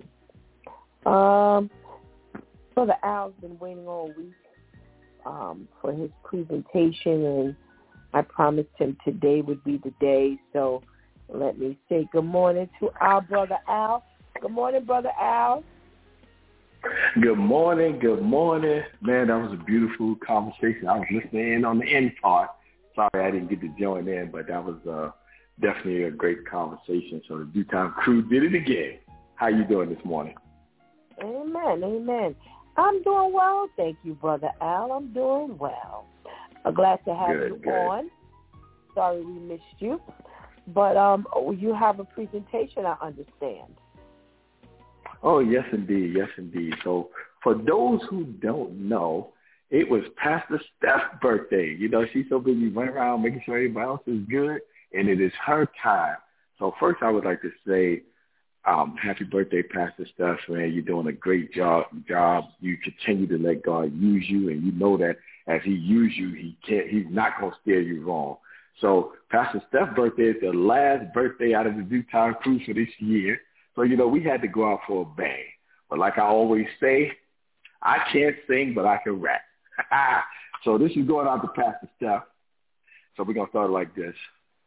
Brother Al's been waiting all week for his presentation, and I promised him today would be the day, so let me say good morning to our Brother Al. Good morning, Brother Al. Good morning. Man, that was a beautiful conversation. I was listening in on the end part. Sorry I didn't get to join in, but that was definitely a great conversation. So the Due Time crew did it again. How you doing this morning? Amen. I'm doing well, thank you, Brother Al. I'm doing well. I'm glad to have you on. Sorry we missed you. But you have a presentation, I understand. Oh, yes, indeed. So for those who don't know, it was Pastor Steph's birthday. She's so busy running around making sure everybody else is good, and it is her time. So first I would like to say happy birthday, Pastor Steph, man. You're doing a great job. You continue to let God use you, and you know that as he uses you, he's not going to steer you wrong. So Pastor Steph's birthday is the last birthday out of the Due Time crew for this year. So, we had to go out for a bang. But like I always say, I can't sing, but I can rap. So this is going out to Pastor Steph. So we're going to start like this.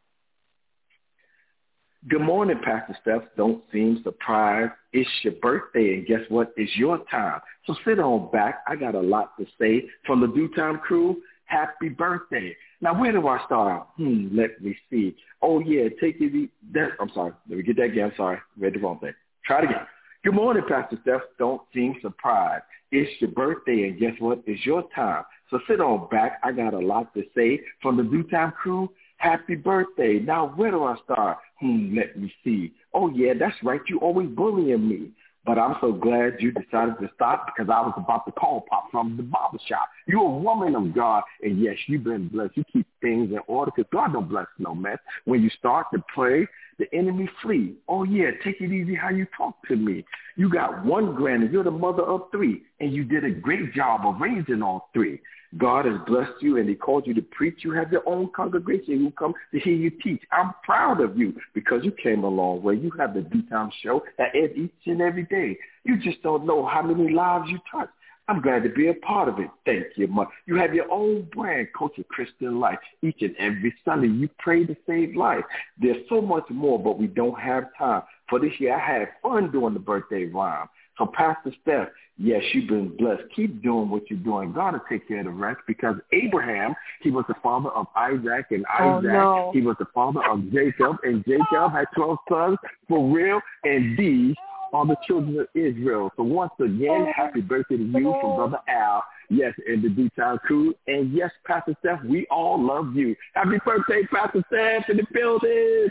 Good morning, Pastor Steph. Don't seem surprised. It's your birthday, and guess what? It's your time. So sit on back. I got a lot to say. From the Due Time crew, happy birthday. Now, where do I start out? Let me see. Oh, yeah, take it. I'm sorry. Let me get that again. I'm sorry. Read the wrong thing. Try it again. Good morning, Pastor Steph. Don't seem surprised. It's your birthday, and guess what? It's your time. So sit on back. I got a lot to say. From the Due Time crew, happy birthday. Now, where do I start? Let me see. Oh, yeah, that's right. You always bullying me. But I'm so glad you decided to stop because I was about to call Pop from the barbershop. You're a woman of God, and yes, you've been blessed. You keep things in order because God don't bless no mess. When you start to pray, the enemy flee. Oh, yeah, take it easy how you talk to me. You got one granny. You're the mother of three, and you did a great job of raising all three. God has blessed you, and he called you to preach. You have your own congregation who come to hear you teach. I'm proud of you because you came a long way. You have the Due Time show that airs each and every day. You just don't know how many lives you touch. I'm glad to be a part of it. Thank you, Mom. You have your own brand, Culture Christian Life. Each and every Sunday, you pray to save life. There's so much more, but we don't have time. For this year, I had fun doing the birthday rhyme. So, Pastor Steph, yes, you've been blessed. Keep doing what you're doing. God will take care of the rest because Abraham, he was the father of Isaac, and Isaac, he was the father of Jacob, and Jacob had 12 sons for real, and these are the children of Israel. So once again, happy birthday to you from Brother Al. Yes, and the Due Time crew. And yes, Pastor Steph, we all love you. Happy birthday, Pastor Steph, in the building.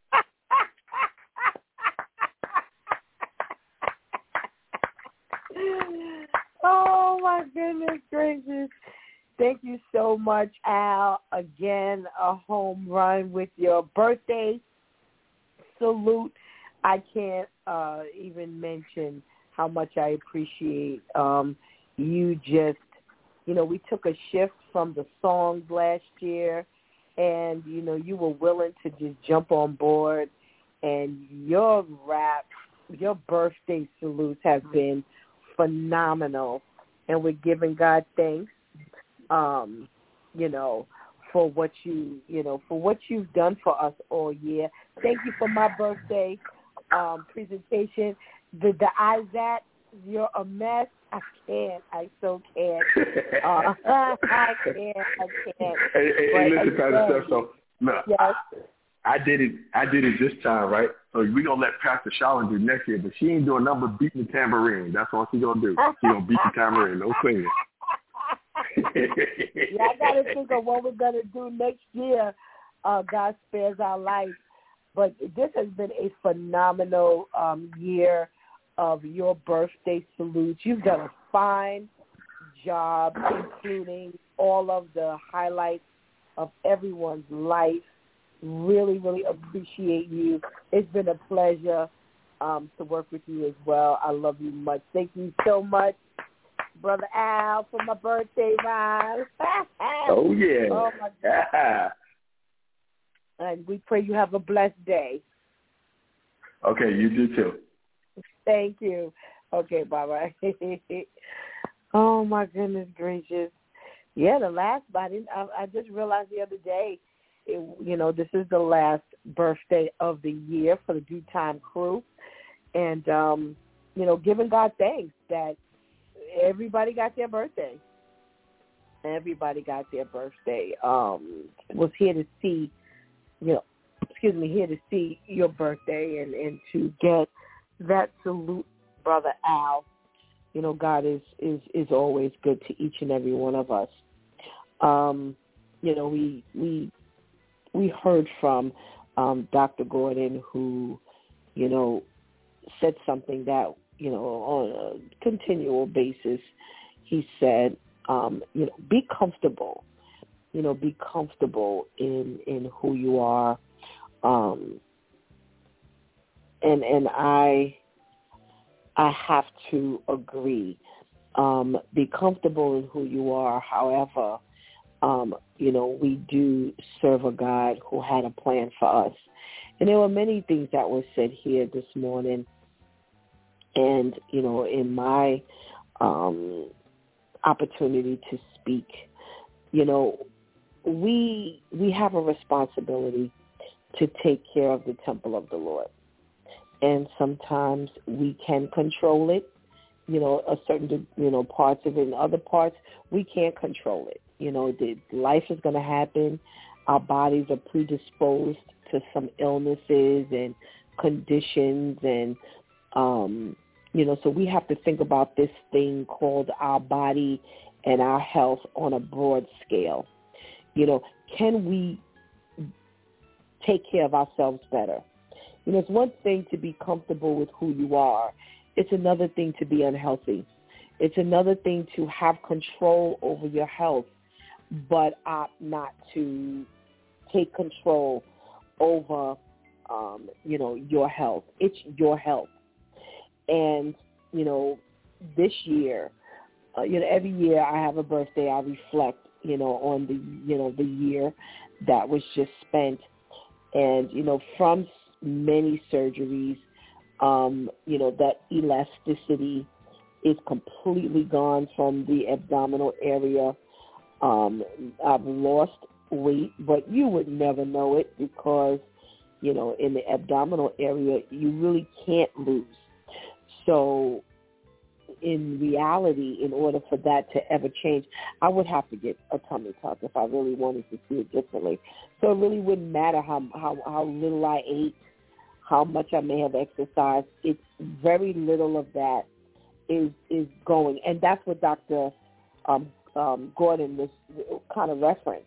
Oh, my goodness gracious. Thank you so much, Al. Again, a home run with your birthday salute. I can't even mention how much I appreciate you just, we took a shift from the songs last year, and, you were willing to just jump on board, and your rap, your birthday salutes have been phenomenal, and we're giving God thanks, for what for what you've done for us all year. Thank you for my birthday presentation. The Isaac, you're a mess. I so can't. I can't. Hey, listen, Pastor Steph. So, no, yes. I did it this time, right? So we're going to let Pastor Charlotte do next year, but she ain't doing nothing but beating the tambourine. That's all she's going to do. She's going to beat the tambourine. No singing. Yeah, I got to think of what we're going to do next year. God spares our life. But this has been a phenomenal year of your birthday salutes. You've done a fine job, including all of the highlights of everyone's life. Really, really appreciate you. It's been a pleasure to work with you as well. I love you much. Thank you so much, Brother Al, for my birthday rhyme. Oh, yeah. Oh, my God. And we pray you have a blessed day. Okay, you do too. Thank you. Okay, bye-bye. Oh, my goodness gracious. Yeah, the last body, I just realized the other day, this is the last birthday of the year for the Due Time crew. And, giving God thanks that everybody got their birthday. Everybody got their birthday. Was here to see, here to see your birthday and to get that salute, Brother Al. God is always good to each and every one of us. We heard from Dr. Gordon, who, said something that, on a continual basis, he said, be comfortable. Be comfortable in who you are. And I have to agree. Be comfortable in who you are. However, we do serve a God who had a plan for us. And there were many things that were said here this morning. And, in my opportunity to speak, we have a responsibility to take care of the temple of the Lord. And sometimes we can control it, a certain, parts of it, and other parts we can't control it. Life is going to happen. Our bodies are predisposed to some illnesses and conditions, and, so we have to think about this thing called our body and our health on a broad scale. Can we take care of ourselves better? It's one thing to be comfortable with who you are. It's another thing to be unhealthy. It's another thing to have control over your health, but opt not to take control over, your health. It's your health. And, this year, every year I have a birthday, I reflect, on the year that was just spent. And, from many surgeries, that elasticity is completely gone from the abdominal area. I've lost weight, but you would never know it because, in the abdominal area, you really can't lose. So in reality, in order for that to ever change, I would have to get a tummy tuck if I really wanted to see it differently. So it really wouldn't matter how little I ate, how much I may have exercised. It's very little of that is going. And that's what Dr. Gordon was kind of referenced,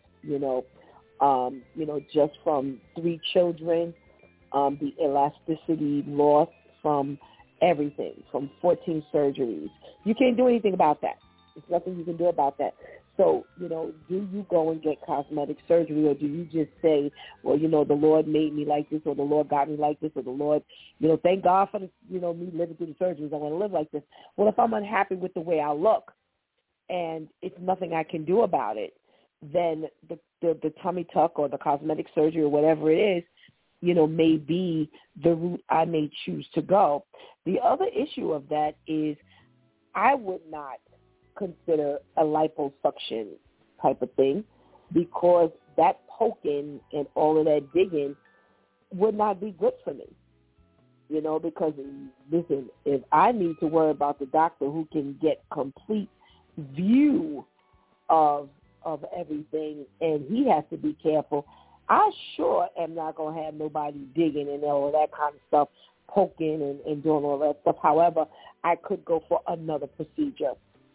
just from 3 children, the elasticity lost from everything, from 14 surgeries. You can't do anything about that. There's nothing you can do about that. So, do you go and get cosmetic surgery, or do you just say, well, the Lord made me like this, or the Lord got me like this, or the Lord, thank God for, me living through the surgeries. I want to live like this. Well, if I'm unhappy with the way I look and it's nothing I can do about it, then the tummy tuck or the cosmetic surgery or whatever it is, may be the route I may choose to go. The other issue of that is I would not consider a liposuction type of thing, because that poking and all of that digging would not be good for me. Because, listen, if I need to worry about the doctor who can get complete view of everything and he has to be careful, I sure am not going to have nobody digging and all that kind of stuff, poking and doing all that stuff. However, I could go for another procedure.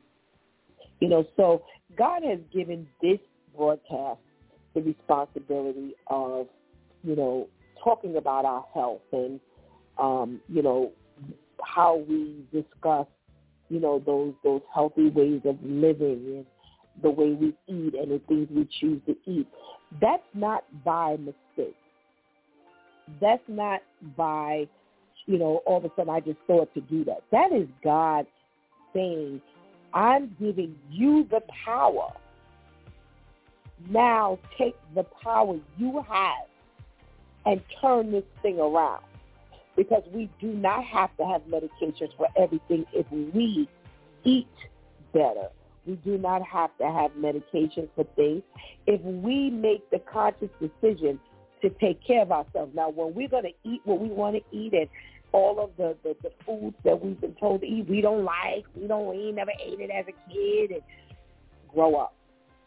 So God has given this broadcast the responsibility of, talking about our health and, how we discuss, those healthy ways of living and the way we eat and the things we choose to eat. That's not by mistake. That's not by, all of a sudden I just thought to do that. That is God saying, I'm giving you the power. Now take the power you have and turn this thing around. Because we do not have to have medications for everything if we eat better. We do not have to have medications for things if we make the conscious decision to take care of ourselves. Now, when we're going to eat what we want to eat and all of the foods that we've been told to eat, we never ate it as a kid, and grow up.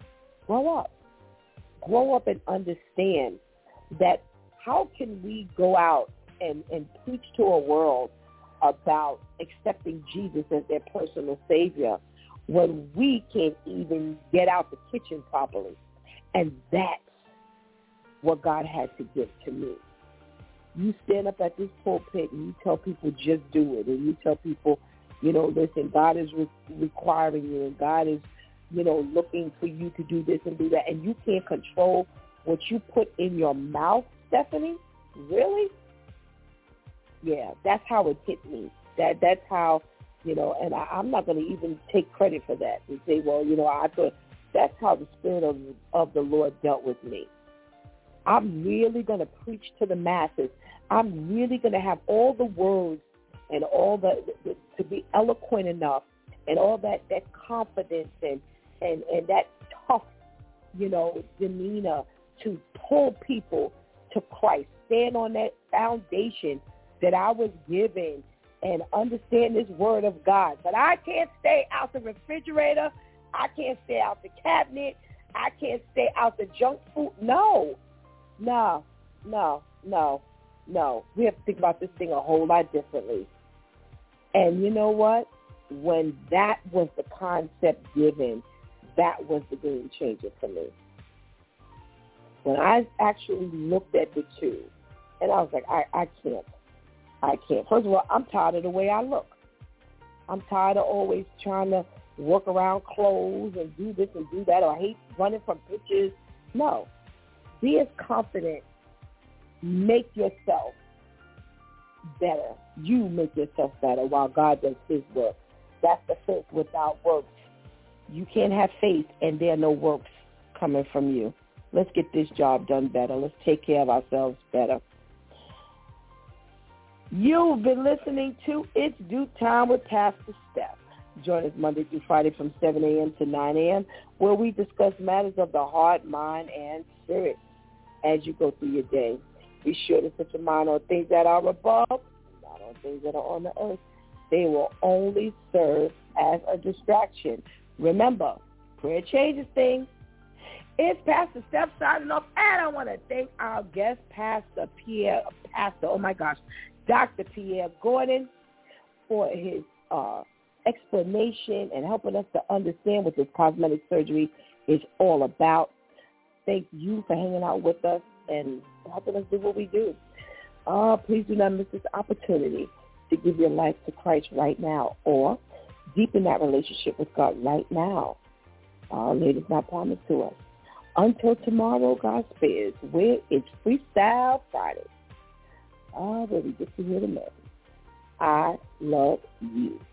Grow up and understand that how can we go out and preach to a world about accepting Jesus as their personal Savior when we can't even get out the kitchen properly? And that's what God had to give to me. You stand up at this pulpit and you tell people just do it, and you tell people, listen, God is requiring you, and God is, looking for you to do this and do that, and you can't control what you put in your mouth, Stephanie? Really? Yeah, that's how it hit me. That's how, and I'm not going to even take credit for that and say, well, I thought that's how the Spirit of the Lord dealt with me. I'm really going to preach to the masses. I'm really going to have all the words and all the to be eloquent enough and all that confidence and that tough, demeanor to pull people to Christ. Stand on that foundation that I was given and understand this word of God. But I can't stay out the refrigerator. I can't stay out the cabinet. I can't stay out the junk food. No. We have to think about this thing a whole lot differently. And you know what? When that was the concept given, that was the game changer for me. When I actually looked at the two, and I was like, I can't. First of all, I'm tired of the way I look. I'm tired of always trying to work around clothes and do this and do that, or I hate running from pictures. No. Be as confident. Make yourself better. You make yourself better while God does his work. That's the faith without works. You can't have faith and there are no works coming from you. Let's get this job done better. Let's take care of ourselves better. You've been listening to It's Due Time with Pastor Steph. Join us Monday through Friday from 7 a.m. to 9 a.m. where we discuss matters of the heart, mind, and spirit as you go through your day. Be sure to set your mind on things that are above, not on things that are on the earth. They will only serve as a distraction. Remember, prayer changes things. It's Pastor Steph signing off, and I want to thank our guest, Dr. Pierre Gordon, for his explanation and helping us to understand what this cosmetic surgery is all about. Thank you for hanging out with us and helping us do what we do. Please do not miss this opportunity to give your life to Christ right now or deepen that relationship with God right now. Our lady's not promised to us. Until tomorrow, God spares. Where is Freestyle Friday? Really, just to hear the message. I love you.